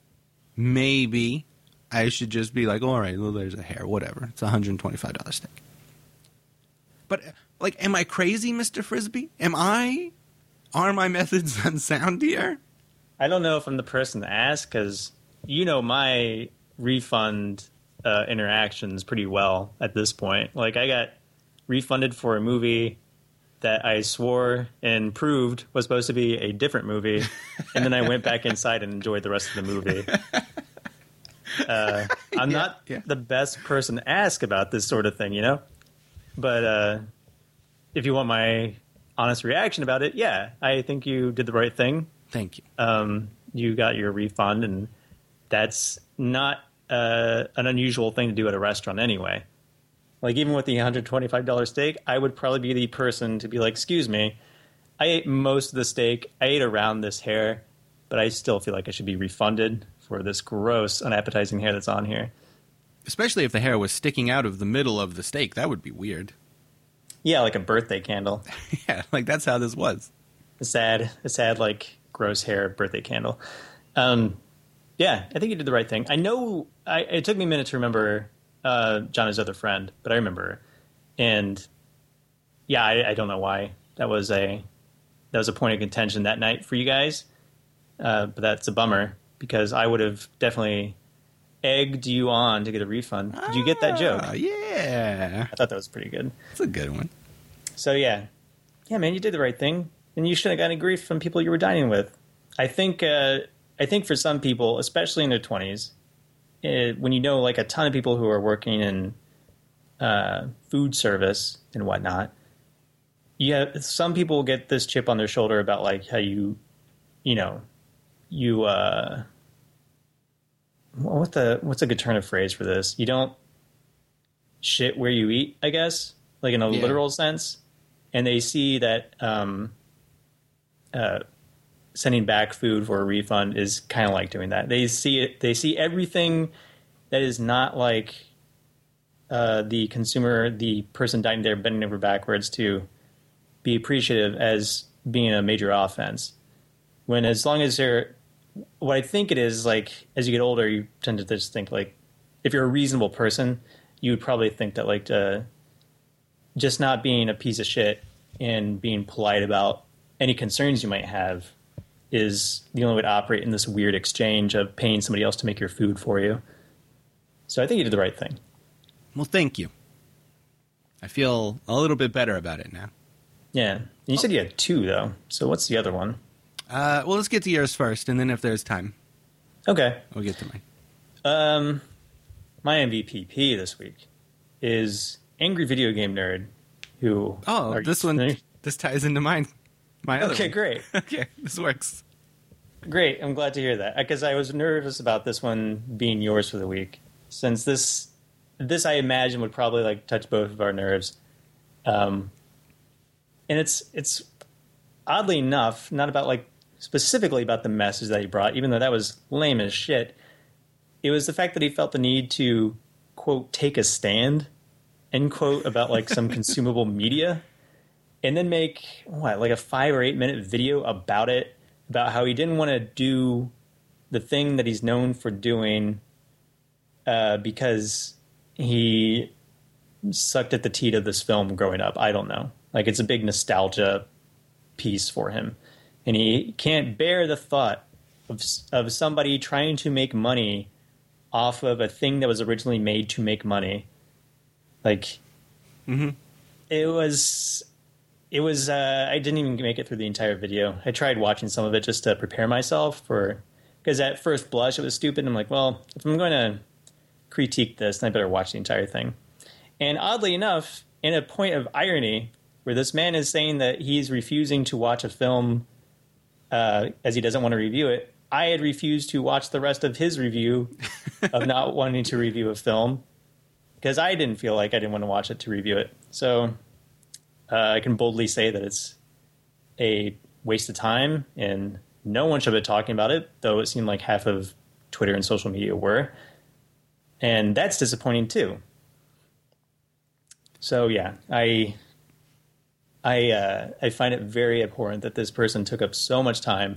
maybe I should just be like, all right, well, there's a hair, whatever. It's a one hundred twenty-five dollars steak. But, like, am I crazy, Mister Frisbee? Am I? Are my methods unsound here? I don't know if I'm the person to ask because you know my refund uh, interactions pretty well at this point. Like, I got refunded for a movie that I swore and proved was supposed to be a different movie, and then I went back inside and enjoyed the rest of the movie. Uh, I'm Yeah, not yeah. the best person to ask about this sort of thing, you know? But uh, if you want my honest reaction about it, yeah, I think you did the right thing. Thank you. Um, you got your refund, and that's not uh, an unusual thing to do at a restaurant anyway. Like, even with the one hundred twenty-five dollars steak, I would probably be the person to be like, excuse me, I ate most of the steak, I ate around this hair, but I still feel like I should be refunded for this gross, unappetizing hair that's on here. Especially if the hair was sticking out of the middle of the steak. That would be weird. Yeah, like a birthday candle. Yeah, like that's how this was. A sad, a sad, like, gross hair birthday candle. Um, yeah, I think you did the right thing. I know I, it took me a minute to remember uh, John, his other friend, but I remember. And yeah, I, I don't know why that was a that was a point of contention that night for you guys. Uh, but that's a bummer because I would have definitely egged you on to get a refund. Did you get that joke? Ah, yeah. I thought that was pretty good. That's a good one. So yeah, yeah, man, you did the right thing, and you shouldn't have got any grief from people you were dining with. I think, uh, I think for some people, especially in their twenties, uh, when you know like a ton of people who are working in uh, food service and whatnot, yeah, some people get this chip on their shoulder about like how you, you know, you. Uh, what the what's a good turn of phrase for this? You don't shit where you eat, I guess, like in a Yeah. literal sense. And they see that um, uh, sending back food for a refund is kind of like doing that. They see it. They see everything that is not like uh, the consumer, the person dining there, bending over backwards to be appreciative as being a major offense. When as long as they're, what I think it is like as you get older, you tend to just think like, if you're a reasonable person, you would probably think that like uh, just not being a piece of shit and being polite about any concerns you might have is the only way to operate in this weird exchange of paying somebody else to make your food for you. So I think you did the right thing. Well, thank you. I feel a little bit better about it now. Yeah. And you said you had two though. So what's the other one? Uh, well, let's get to yours first, and then if there's time, Okay. we'll get to mine. Um, my M V P this week is Angry Video Game Nerd, who... Oh, are you this one, familiar? this ties into mine. My other Okay, one. great. Okay, this works. Great. I'm glad to hear that because I was nervous about this one being yours for the week, since this this I imagine would probably like touch both of our nerves. Um, and it's it's oddly enough not about like specifically about the message that he brought, even though that was lame as shit. It was the fact that he felt the need to quote take a stand end quote about like some consumable media, and then make what like a five or eight minute video about it. About how he didn't want to do the thing that he's known for doing uh, because he sucked at the teat of this film growing up. I don't know. Like, it's a big nostalgia piece for him. And he can't bear the thought of, of somebody trying to make money off of a thing that was originally made to make money. Like, Mm-hmm. it was... It was, uh, I didn't even make it through the entire video. I tried watching some of it just to prepare myself for, because at first blush it was stupid. I'm like, well, if I'm going to critique this, then I better watch the entire thing. And oddly enough, in a point of irony, where this man is saying that he's refusing to watch a film uh, as he doesn't want to review it, I had refused to watch the rest of his review of not wanting to review a film because I didn't feel like I didn't want to watch it to review it. So uh, I can boldly say that it's a waste of time, and no one should be talking about it, though it seemed like half of Twitter and social media were. And that's disappointing too. So yeah, I I uh, I find it very abhorrent that this person took up so much time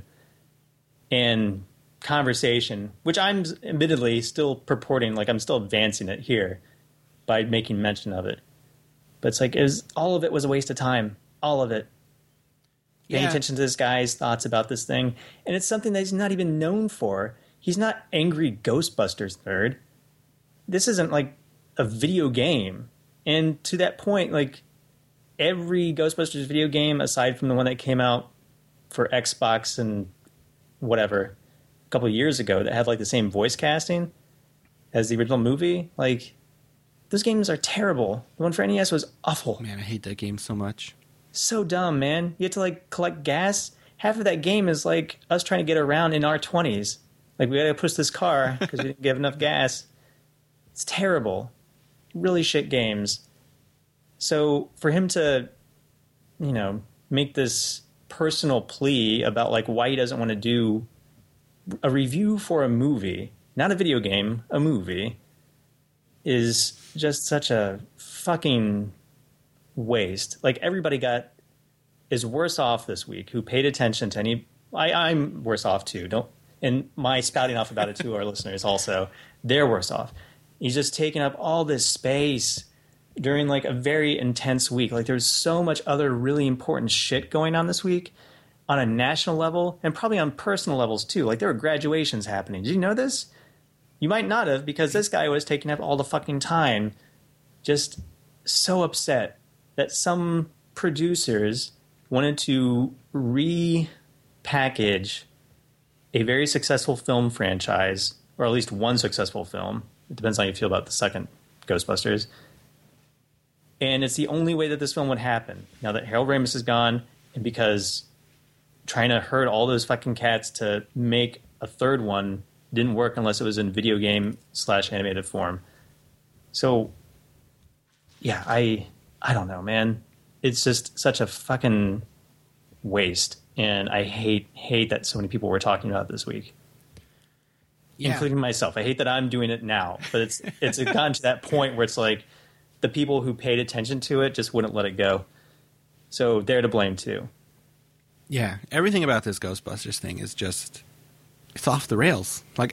and conversation, which I'm admittedly still purporting, like I'm still advancing it here by making mention of it. But it's like, it was, all of it was a waste of time. All of it. Paying Yeah. attention to this guy's thoughts about this thing. And it's something that he's not even known for. He's not angry Ghostbusters nerd. This isn't like a video game. And to that point, like every Ghostbusters video game, aside from the one that came out for Xbox and whatever, a couple of years ago, that had like the same voice casting as the original movie, like those games are terrible. The one for N E S was awful. Man, I hate that game so much. So dumb, man. You have to like collect gas. Half of that game is like us trying to get around in our twenties. Like, we gotta push this car because we didn't give enough gas. It's terrible. Really shit games. So for him to, you know, make this personal plea about like why he doesn't want to do a review for a movie, not a video game, a movie, is just such a fucking waste. Like, everybody got is worse off this week who paid attention to any. I, I'm worse off too. Don't and my spouting off about it to our listeners also. They're worse off. He's just taking up all this space during like a very intense week. Like, there's so much other really important shit going on this week on a national level and probably on personal levels too. Like, there were graduations happening. Did you know this? You might not have, because this guy was taking up all the fucking time. Just so upset that some producers wanted to repackage a very successful film franchise, or at least one successful film. It depends on how you feel about the second Ghostbusters. And it's the only way that this film would happen. Now that Harold Ramis is gone, and because trying to herd all those fucking cats to make a third one didn't work unless it was in video game slash animated form. So, yeah, I I don't know, man. It's just such a fucking waste. And I hate hate that so many people were talking about it this week. Yeah. Including myself. I hate that I'm doing it now. But it's it's gotten to that point where it's like the people who paid attention to it just wouldn't let it go. So they're to blame too. Yeah, everything about this Ghostbusters thing is just, it's off the rails. Like,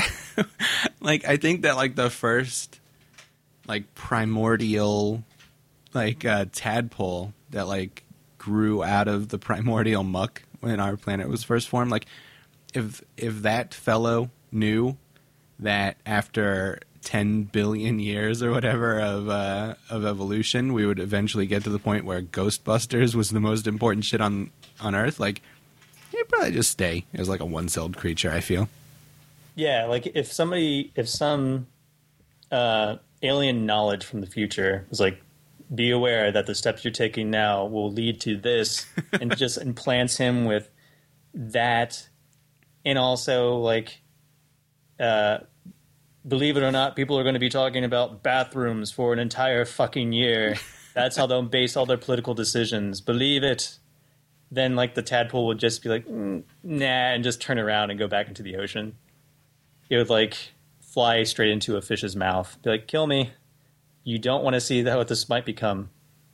like I think that like the first, like primordial, like uh, tadpole that like grew out of the primordial muck when our planet was first formed. Like, if if that fellow knew that after ten billion years or whatever of uh, of evolution, we would eventually get to the point where Ghostbusters was the most important shit on on Earth, like, he'd probably just stay as like a one-celled creature, I feel. Yeah, like if somebody, if some uh, alien knowledge from the future was like, be aware that the steps you're taking now will lead to this, and just implants him with that, and also like, uh, believe it or not, people are going to be talking about bathrooms for an entire fucking year. That's how they'll base all their political decisions. Believe it. Then like the tadpole would just be like, mm, nah, and just turn around and go back into the ocean. It would like fly straight into a fish's mouth. Be like, kill me. You don't want to see that what this might become.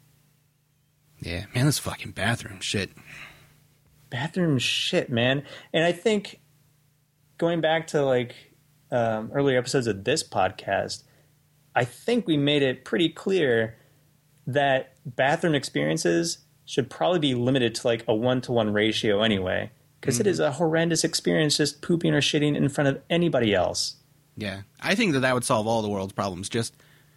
Yeah, man, this fucking bathroom shit. Bathroom shit, man. And I think going back to like um, earlier episodes of this podcast, I think we made it pretty clear that bathroom experiences should probably be limited to like a one-to-one ratio anyway, because mm-hmm. it is a horrendous experience just pooping or shitting in front of anybody else. Yeah, I think that that would solve all the world's problems. Just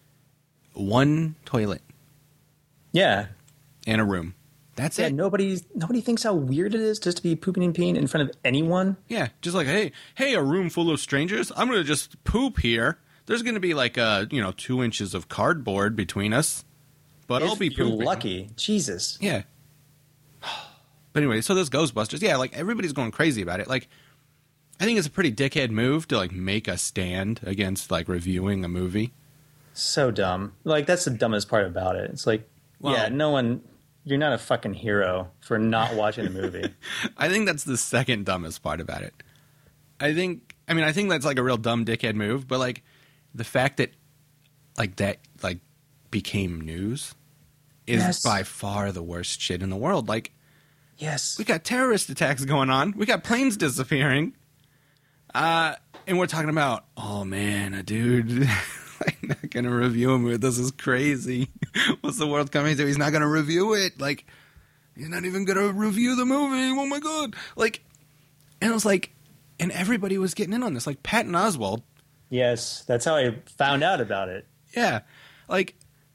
one toilet. Yeah. And a room. That's yeah, it. Nobody, nobody thinks how weird it is just to be pooping and peeing in front of anyone. Yeah, just like, hey, hey, a room full of strangers. I'm going to just poop here. There's going to be like, uh, you know, two inches of cardboard between us. But if I'll be you're pooping. lucky. Jesus. Yeah. But anyway, so those Ghostbusters, yeah, like everybody's going crazy about it. Like, I think it's a pretty dickhead move to like make a stand against like reviewing a movie. So dumb. Like, that's the dumbest part about it. It's like, well, yeah, no one, you're not a fucking hero for not watching the movie. I think that's the second dumbest part about it. I think, I mean, I think that's like a real dumb dickhead move, but like the fact that like that like became news is yes. by far the worst shit in the world. Like, yes, we got terrorist attacks going on. We got planes disappearing. Uh, and we're talking about, oh man, a dude... I'm not going to review a movie. This is crazy. What's the world coming to? He's not going to review it. Like, he's not even going to review the movie. Oh, my God. Like, and it was like, and everybody was getting in on this. Like, Patton Oswalt. Yes, that's how I found out about it. Yeah. Like,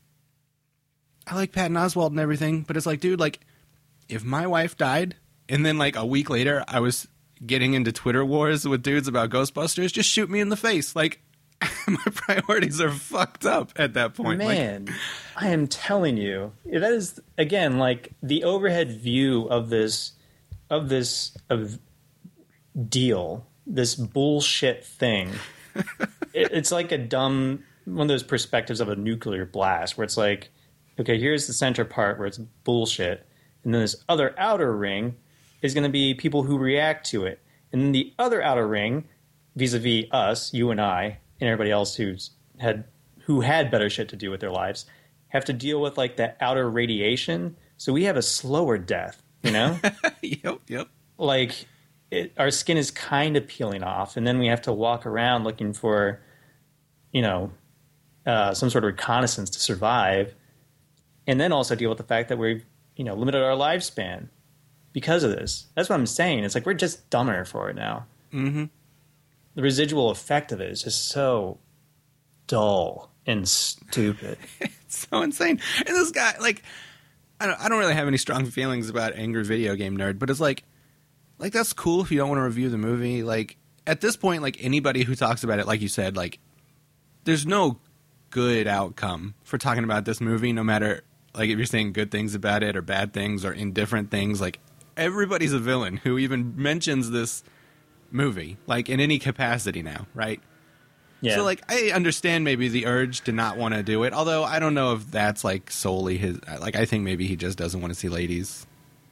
I like Patton Oswalt and everything, but it's like, dude, like, if my wife died, and then, like, a week later, I was getting into Twitter wars with dudes about Ghostbusters, just shoot me in the face. Like, my priorities are fucked up at that point. Man, like, I am telling you, that is again like the overhead view of this, of this of deal, this bullshit thing. it, it's like a dumb one of those perspectives of a nuclear blast, where it's like, okay, here's the center part where it's bullshit, and then this other outer ring is going to be people who react to it, and then the other outer ring, vis-a-vis us, you and I. And everybody else who's had who had better shit to do with their lives have to deal with like that outer radiation. So we have a slower death, you know? Yep, yep. Like it, our skin is kind of peeling off, and then we have to walk around looking for, you know, uh, some sort of reconnaissance to survive, and then also deal with the fact that we've, you know, limited our lifespan because of this. That's what I'm saying. It's like we're just dumber for it now. Mm-hmm. The residual effect of it is just so dull and stupid. It's so insane. And this guy, like, I don't, I don't really have any strong feelings about Angry Video Game Nerd, but it's like, like that's cool if you don't want to review the movie. Like, at this point, like, anybody who talks about it, like you said, like, there's no good outcome for talking about this movie, no matter, like, if you're saying good things about it or bad things or indifferent things. Like, everybody's a villain who even mentions this movie, like, in any capacity now, right? Yeah. So, like, I understand maybe the urge to not want to do it, although I don't know if that's, like, solely his... Like, I think maybe he just doesn't want to see ladies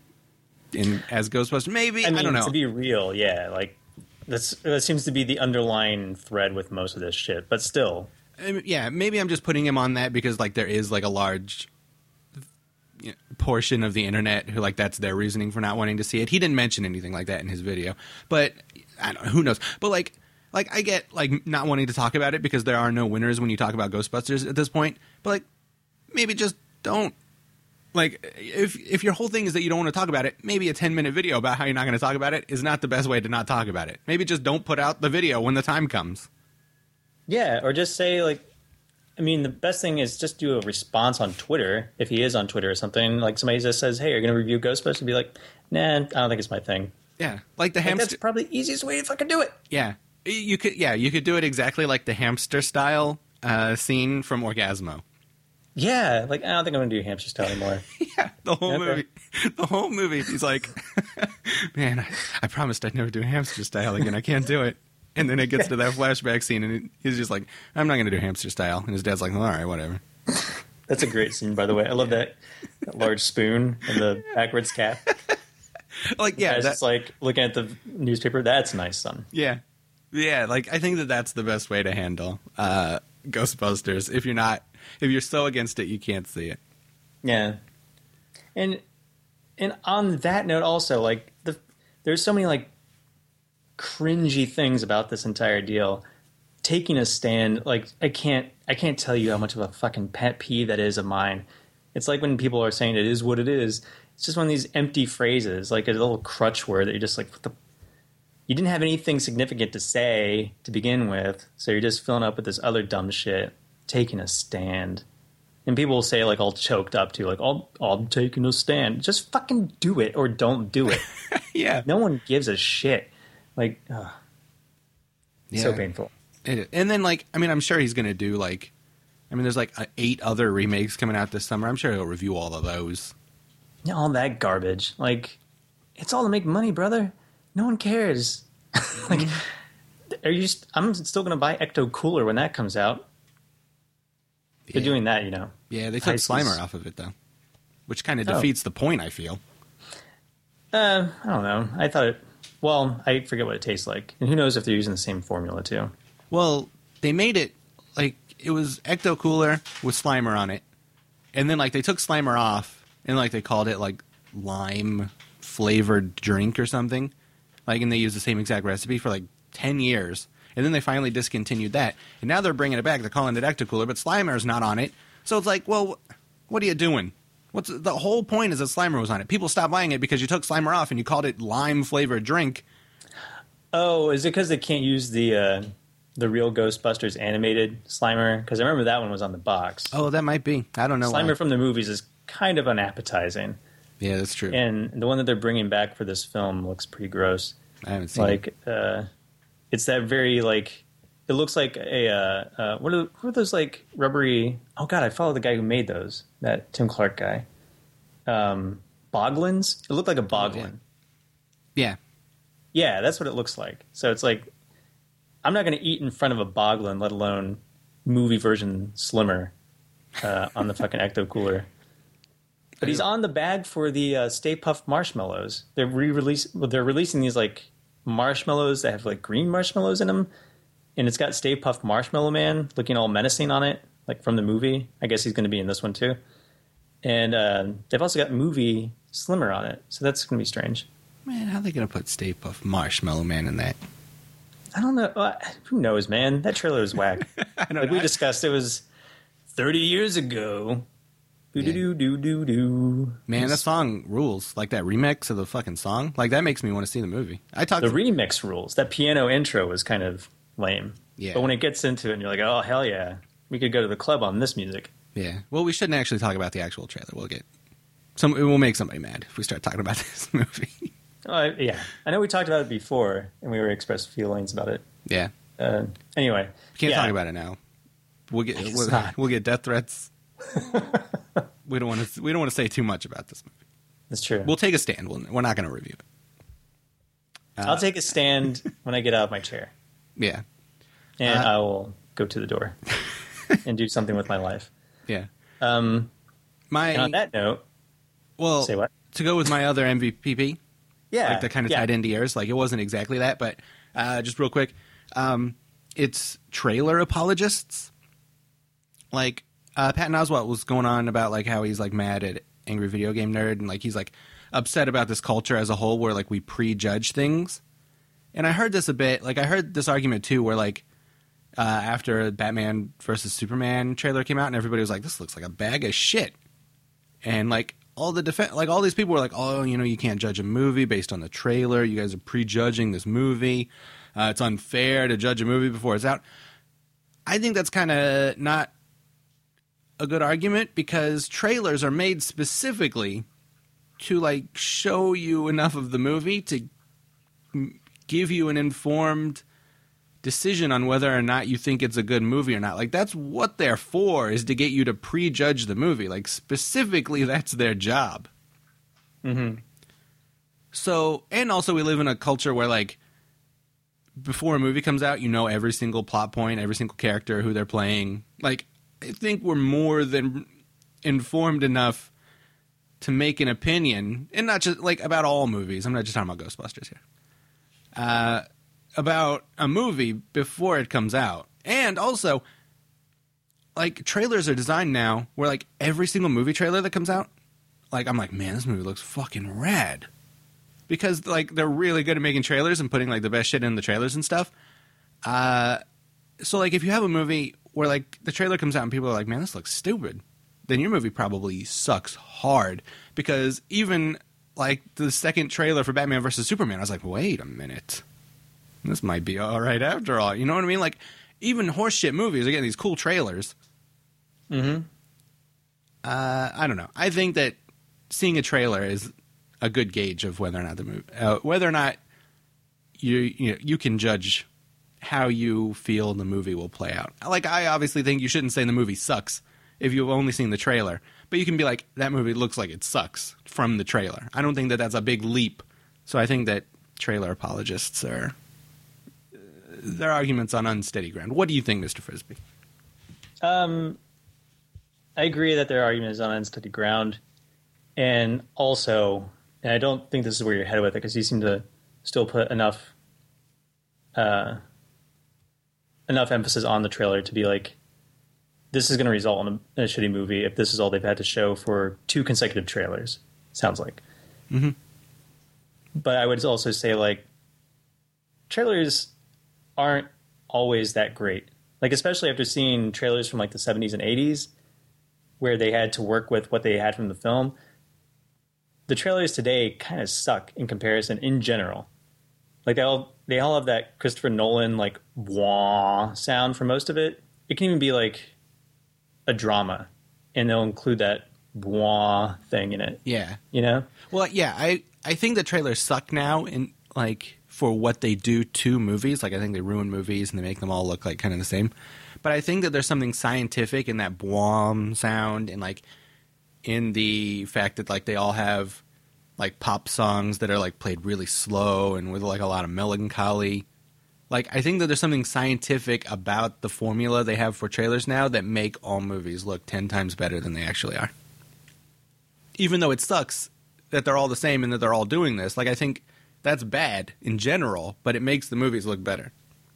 in as Ghostbusters. Maybe, I, mean, I don't know. To be real, yeah, like, that's, that seems to be the underlying thread with most of this shit, but still. I mean, yeah, maybe I'm just putting him on that because, like, there is, like, a large... You know, portion of the internet who, like, that's their reasoning for not wanting to see it. He didn't mention anything like that in his video, but I don't know, who knows. But like, like I get like not wanting to talk about it because there are no winners when you talk about Ghostbusters at this point. But like, maybe just don't. Like, if if your whole thing is that you don't want to talk about it, maybe a ten minute video about how you're not going to talk about it is not the best way to not talk about it. Maybe just don't put out the video when the time comes. Yeah, or just say like, I mean, the best thing is just do a response on Twitter, if he is on Twitter or something. Like, somebody just says, hey, you're going to review Ghostbusters? Be like, nah, I don't think it's my thing. Yeah, like the like hamster... That's probably the easiest way to fucking do it. Yeah. You could yeah, you could do it exactly like the hamster style uh, scene from Orgasmo. Yeah, like, I don't think I'm going to do hamster style anymore. Yeah, the whole okay. movie. The whole movie, he's like, man, I, I promised I'd never do hamster style again. I can't do it. And then it gets to that flashback scene, and he's just like, I'm not going to do hamster style. And his dad's like, well, all right, whatever. That's a great scene, by the way. I love that, that large spoon and the backwards cap. Like, yeah. That's that, just like looking at the newspaper. That's nice, son. Yeah. Yeah, like, I think that that's the best way to handle uh, Ghostbusters. If you're not, if you're so against it, you can't see it. Yeah. And, and on that note also, like, the there's so many, like, cringy things about this entire deal. Taking a stand, like, I can't I can't tell you how much of a fucking pet peeve that is of mine. It's like when people are saying it is what it is. It's just one of these empty phrases, like a little crutch word that you're just like, what the... You didn't have anything significant to say to begin with, so you're just filling up with this other dumb shit. Taking a stand. And people will say, like, all choked up too, like, oh, I'm taking a stand. Just fucking do it or don't do it. Yeah. No one gives a shit. Like, ugh. Yeah. So painful. It, and then, like, I mean, I'm sure he's going to do, like, I mean, there's, like, uh, eight other remakes coming out this summer. I'm sure he'll review all of those. All that garbage. Like, it's all to make money, brother. No one cares. like, are you? St- I'm still going to buy Ecto Cooler when that comes out. They're Yeah. doing that, you know. Yeah, they took Ice Slimer is- off of it though, which kind of Oh. defeats the point. I feel. Uh, I don't know. I thought it. Well, I forget what it tastes like, and who knows if they're using the same formula too. Well, they made it like it was Ecto Cooler with Slimer on it, and then like they took Slimer off and like they called it like lime flavored drink or something, like, and they used the same exact recipe for like ten years, and then they finally discontinued that, and now they're bringing it back. They're calling it Ecto Cooler, but Slimer's not on it, so it's like, well, what are you doing? What's the whole point is that Slimer was on it. People stopped buying it because you took Slimer off and you called it lime flavored drink. Oh, is it because they can't use the uh, the real Ghostbusters animated Slimer? Because I remember that one was on the box. Oh, that might be. I don't know. Slimer why. from the movies is kind of unappetizing, Yeah, that's true. and the one that they're bringing back for this film looks pretty gross. I haven't seen it. Like, uh, it's that very like. It looks like a uh, uh, what are what are those like rubbery? Oh God, I follow the guy who made those. That Tim Clark guy. Um, Boglins. It looked like a Boglin. Yeah. Yeah, that's what it looks like. So it's like, I'm not going to eat in front of a Boglin, let alone movie version Slimmer uh, on the fucking Ecto Cooler. But he's on the bag for the uh, Stay Puft Marshmallows. They're re-release. Well, they're releasing these like marshmallows that have like green marshmallows in them, and it's got Stay Puft Marshmallow Man looking all menacing on it, like from the movie. I guess he's going to be in this one too. And uh, they've also got movie Slimmer on it, so that's going to be strange. Man, how are they going to put Stay Puft Marshmallow Man in that? I don't know. Uh, who knows, man? That trailer was whack. I don't Like know. we discussed, it was thirty years ago. Do do do do do do. Man, that song rules. Like that remix of the fucking song. Like that makes me want to see the movie. I talked The to, remix rules. That piano intro was kind of lame. Yeah. But when it gets into it, and you're like, oh hell yeah, we could go to the club on this music. Yeah. Well, we shouldn't actually talk about the actual trailer. We'll get some. It will make somebody mad if we start talking about this movie. Uh, yeah, I know we talked about it before, and we were expressed feelings about it. Yeah. Uh, anyway, We can't yeah. talk about it now. We'll get It's we'll, not. we'll get death threats. we don't want to. We don't want to say too much about this movie. That's true. We'll take a stand. We'll, we're not going to review it. I'll take a stand when I get out of my chair, Yeah. and Uh, I will go to the door and do something with my life. Yeah. Um, My and on that note, well, say what? to go with my other M V P. Yeah, Like that kind of yeah. tied into yours. Like it wasn't exactly that, but uh, just real quick, um, it's trailer apologists. Like uh, Patton Oswalt was going on about like how he's like mad at Angry Video Game Nerd and like he's like upset about this culture as a whole where like we prejudge things. And I heard this a bit. Like I heard this argument too, where like uh, after Batman versus Superman trailer came out, and everybody was like, "This looks like a bag of shit," and like. All the defen- like all these people were like, oh, you know, you can't judge a movie based on the trailer. You guys are prejudging this movie. Uh, it's unfair to judge a movie before it's out. I think that's kind of not a good argument because trailers are made specifically to like show you enough of the movie to m- give you an informed decision on whether or not you think it's a good movie or not. Like that's what they're for, is to get you to prejudge the movie. Like specifically that's their job. Mm-hmm. So, and also we live in a culture where like before a movie comes out, you know every single plot point, every single character, who they're playing. Like I think we're more than informed enough to make an opinion, and not just like about all movies. I'm not just talking about Ghostbusters here. Uh about a movie before it comes out. And also, like, trailers are designed now where, like, every single movie trailer that comes out, like, I'm like, man, this movie looks fucking rad. Because, like, they're really good at making trailers and putting, like, the best shit in the trailers and stuff. Uh, so, like, if you have a movie where, like, the trailer comes out and people are like, man, this looks stupid, then your movie probably sucks hard. Because even, like, the second trailer for Batman versus Superman, I was like, wait a minute. This might be all right after all. You know what I mean? Like, even horseshit movies are getting these cool trailers. Mm-hmm. Uh, I don't know. I think that seeing a trailer is a good gauge of whether or not the movie, uh, whether or not you you know, you can judge how you feel the movie will play out. Like, I obviously think you shouldn't say the movie sucks if you've only seen the trailer, but you can be like, that movie looks like it sucks from the trailer. I don't think that that's a big leap. So I think that trailer apologists are their arguments on unsteady ground. What do you think, Mister Frisbee? Um, I agree that their argument is on unsteady ground, and also, and I don't think this is where you're headed with it because you seem to still put enough, uh, enough emphasis on the trailer to be like, this is going to result in a, in a shitty movie if this is all they've had to show for two consecutive trailers. Sounds like. Mm-hmm. But I would also say, like, trailers aren't always that great. Like, especially after seeing trailers from, like, the seventies and eighties, where they had to work with what they had from the film. The trailers today kind of suck in comparison in general. Like, they all, they all have that Christopher Nolan, like, wah sound for most of it. It can even be, like, a drama, and they'll include that wah thing in it. Yeah. You know? Well, yeah, I, I think the trailers suck now in, like, for what they do to movies. Like, I think they ruin movies and they make them all look like kind of the same. But I think that there's something scientific in that bwom sound and, like, in the fact that, like, they all have, like, pop songs that are, like, played really slow and with, like, a lot of melancholy. Like, I think that there's something scientific about the formula they have for trailers now that make all movies look ten times better than they actually are. Even though it sucks that they're all the same and that they're all doing this. Like, I think that's bad in general, but it makes the movies look better.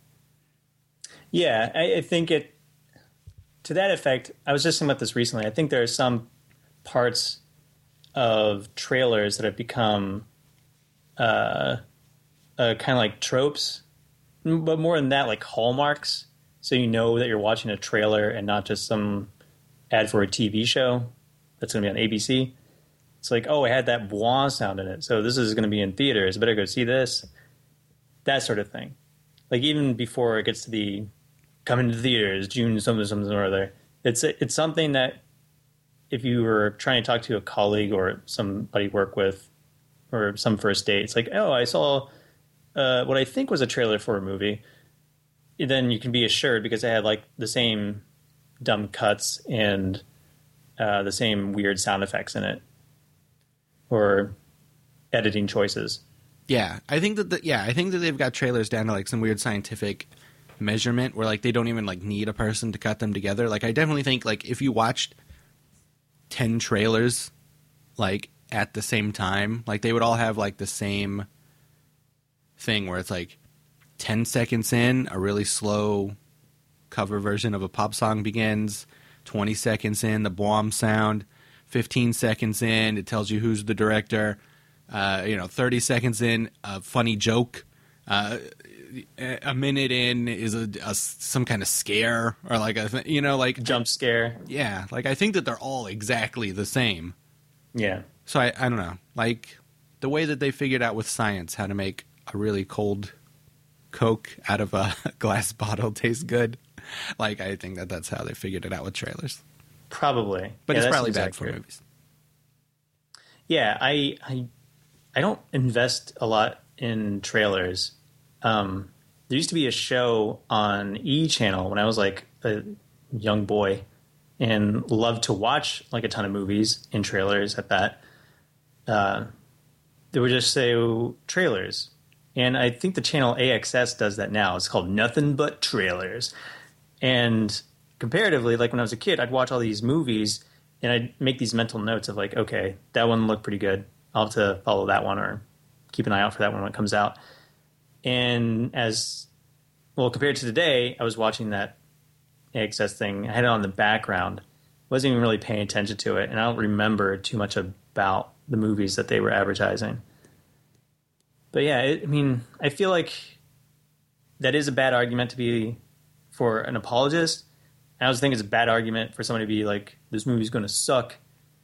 Yeah, I, I think it, to that effect, I was just thinking about this recently. I think there are some parts of trailers that have become uh, uh, kind of like tropes, but more than that, like hallmarks. So you know that you're watching a trailer and not just some ad for a T V show that's going to be on A B C. It's like, oh, it had that blah sound in it, so this is going to be in theaters. I better go see this. That sort of thing. Like, even before it gets to the coming to theaters, June something, something or other, it's, it's something that if you were trying to talk to a colleague or somebody you work with or some first date, it's like, oh, I saw uh, what I think was a trailer for a movie. Then you can be assured because it had, like, the same dumb cuts and uh, the same weird sound effects in it. Or editing choices. Yeah, I think that the, yeah, I think that they've got trailers down to like some weird scientific measurement where like they don't even like need a person to cut them together. Like I definitely think like if you watched ten trailers like at the same time, like they would all have like the same thing where it's like ten seconds in, a really slow cover version of a pop song begins, twenty seconds in, the bomb sound, fifteen seconds in, it tells you who's the director. Uh, you know, thirty seconds in, a funny joke. Uh, a minute in is a, a some kind of scare or like a you know like jump scare. Yeah, like I think that they're all exactly the same. Yeah. So I I don't know, like the way that they figured out with science how to make a really cold Coke out of a glass bottle taste good. Like I think that that's how they figured it out with trailers. Probably, but yeah, it's probably bad accurate. for movies. Yeah, I, I, I don't invest a lot in trailers. Um, there used to be a show on E! Channel when I was like a young boy, and loved to watch like a ton of movies in trailers. At that, uh, they would just say trailers, and I think the channel A X S does that now. It's called Nothing But Trailers, and comparatively, like when I was a kid, I'd watch all these movies and I'd make these mental notes of like, okay, that one looked pretty good. I'll have to follow that one or keep an eye out for that one when it comes out. And as well, compared to today, I was watching that A X S thing. I had it on the background. Wasn't even really paying attention to it. And I don't remember too much about the movies that they were advertising. But yeah, it, I mean, I feel like that is a bad argument to be for an apologist. I also think it's a bad argument for somebody to be like, this movie's going to suck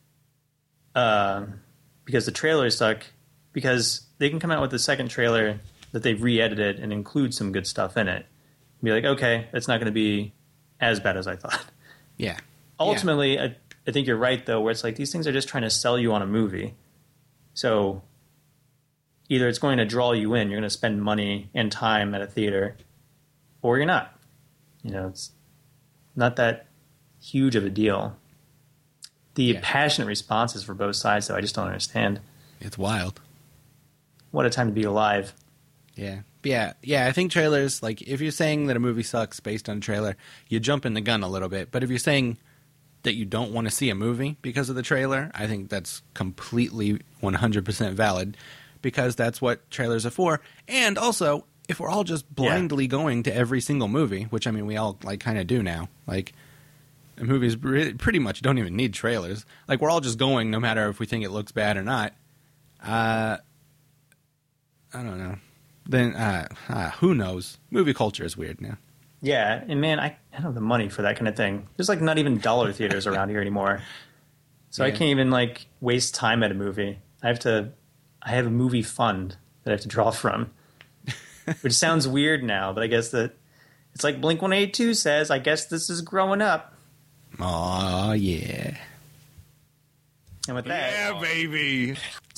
uh, because the trailers suck, because they can come out with a second trailer that they've re-edited and include some good stuff in it. And be like, okay, it's not going to be as bad as I thought. Yeah. Ultimately, yeah. I, I think you're right, though, where it's like these things are just trying to sell you on a movie. So either it's going to draw you in, you're going to spend money and time at a theater, or you're not. You know, it's not that huge of a deal. The yeah. passionate responses for both sides, though, I just don't understand. It's wild. What a time to be alive. Yeah. Yeah. Yeah. I think trailers, like, if you're saying that a movie sucks based on a trailer, you jump in the gun a little bit. But if you're saying that you don't want to see a movie because of the trailer, I think that's completely one hundred percent valid, because that's what trailers are for. And also, if we're all just blindly yeah. going to every single movie, which, I mean, we all, like, kind of do now, like, movies pretty much don't even need trailers. Like, we're all just going no matter if we think it looks bad or not. Uh, I don't know. Then, uh, uh, who knows? Movie culture is weird now. Yeah, and man, I, I don't have the money for that kind of thing. There's like not even dollar theaters around here anymore. So yeah. I can't even like waste time at a movie. I have to, I have a movie fund that I have to draw from, which sounds weird now, but I guess that it's like Blink one eighty-two says, I guess this is growing up. Oh yeah. And with that, yeah, baby.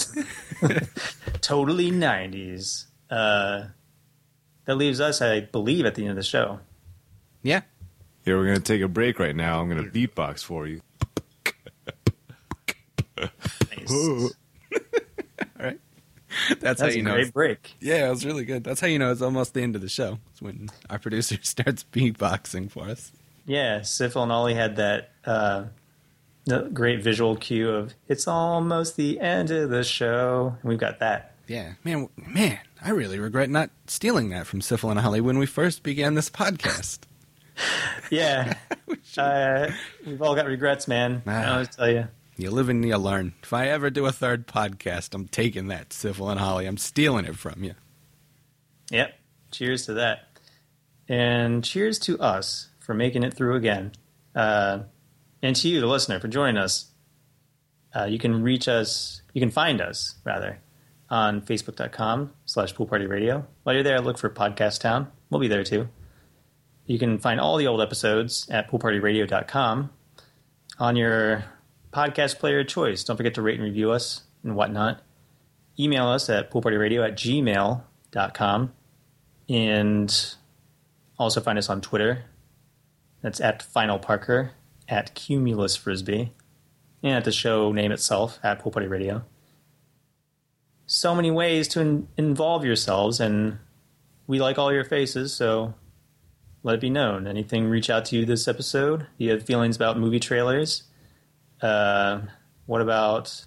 Totally nineties. Uh, that leaves us, I believe, at the end of the show. Yeah. Yeah, we're going to take a break right now. I'm going to beatbox for you. Nice. All right. That's, That's how you a know. Great It's, break. yeah, it was really good. That's how you know it's almost the end of the show. It's when our producer starts beatboxing for us. Yeah, Syphil and Ollie had that uh, great visual cue of, it's almost the end of the show. And we've got that. Yeah, man, man, I really regret not stealing that from Syphil and Holly when we first began this podcast. Yeah, uh, we've all got regrets, man. Ah. I always tell you. You live and you learn. If I ever do a third podcast, I'm taking that, Syphil and Holly. I'm stealing it from you. Yep. Cheers to that. And cheers to us for making it through again. Uh, and to you, the listener, for joining us. Uh, you can reach us, you can find us, rather, on facebook.com slash Pool Party Radio. While you're there, look for Podcast Town. We'll be there too. You can find all the old episodes at pool party radio dot com on your podcast player of choice. Don't forget to rate and review us and whatnot. Email us at poolpartyradio at gmail dot com. And also find us on Twitter. That's at Final Parker, at Cumulus Frisbee, and at the show name itself, at Pool Party Radio. So many ways to in- involve yourselves, and we like all your faces, so let it be known. Anything reach out to you this episode? Do you have feelings about movie trailers? Uh, what about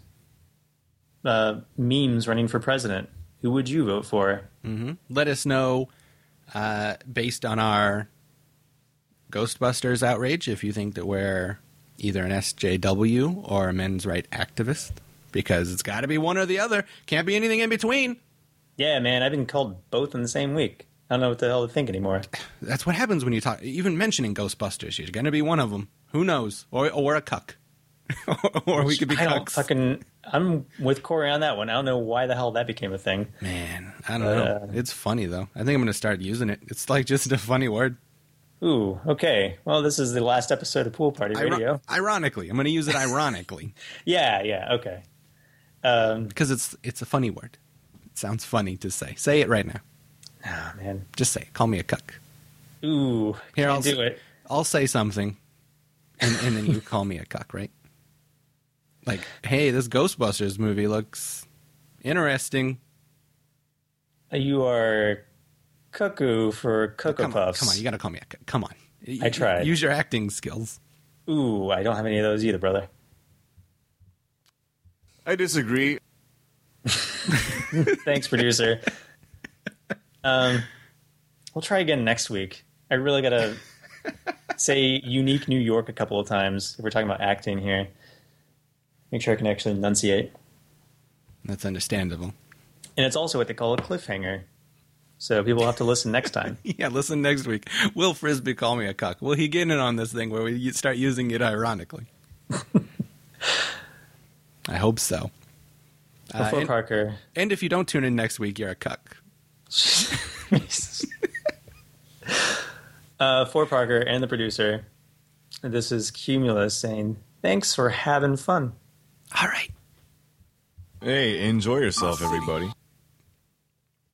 uh, memes running for president? Who would you vote for? Mm-hmm. Let us know, uh, based on our Ghostbusters outrage, if you think that we're either an S J W or a men's right activist. Because it's got to be one or the other. Can't be anything in between. Yeah, man, I've been called both in the same week. I don't know what the hell to think anymore. That's what happens when you talk. Even mentioning Ghostbusters, you're going to be one of them. Who knows? Or or a cuck. Or we could be I don't cucks. fucking, I'm with Corey on that one. I don't know why the hell that became a thing. Man, I don't Uh, know. It's funny, though. I think I'm going to start using it. It's like just a funny word. Ooh, okay. Well, this is the last episode of Pool Party Iro- Radio. ironically. I'm going to use it ironically. Yeah, yeah, okay. Um, Because it's it's a funny word. It sounds funny to say. Say it right now. oh, man. Just say it. Call me a cuck. Ooh, Here, can't I'll, do it. I'll say something, and, and then you call me a cuck, right? Like, hey, this Ghostbusters movie looks interesting. You are cuckoo for Cocoa Come Puffs. on, come on, you got to call me a cuck. Come on. I tried. Use your acting skills. Ooh, I don't have any of those either, brother. I disagree. Thanks, producer. Um, we'll try again next week. I really got to say unique New York a couple of times if we're talking about acting here. Make sure I can actually enunciate. That's understandable. And it's also what they call a cliffhanger. So people will have to listen next time. Yeah, listen next week. Will Frisbee call me a cuck? Will he get in on this thing where we start using it ironically? I hope so. Uh, Before and, Parker. and if you don't tune in next week, you're a cuck. uh, for Parker and the producer, this is Cumulus saying, thanks for having fun. All right. Hey, enjoy yourself, everybody.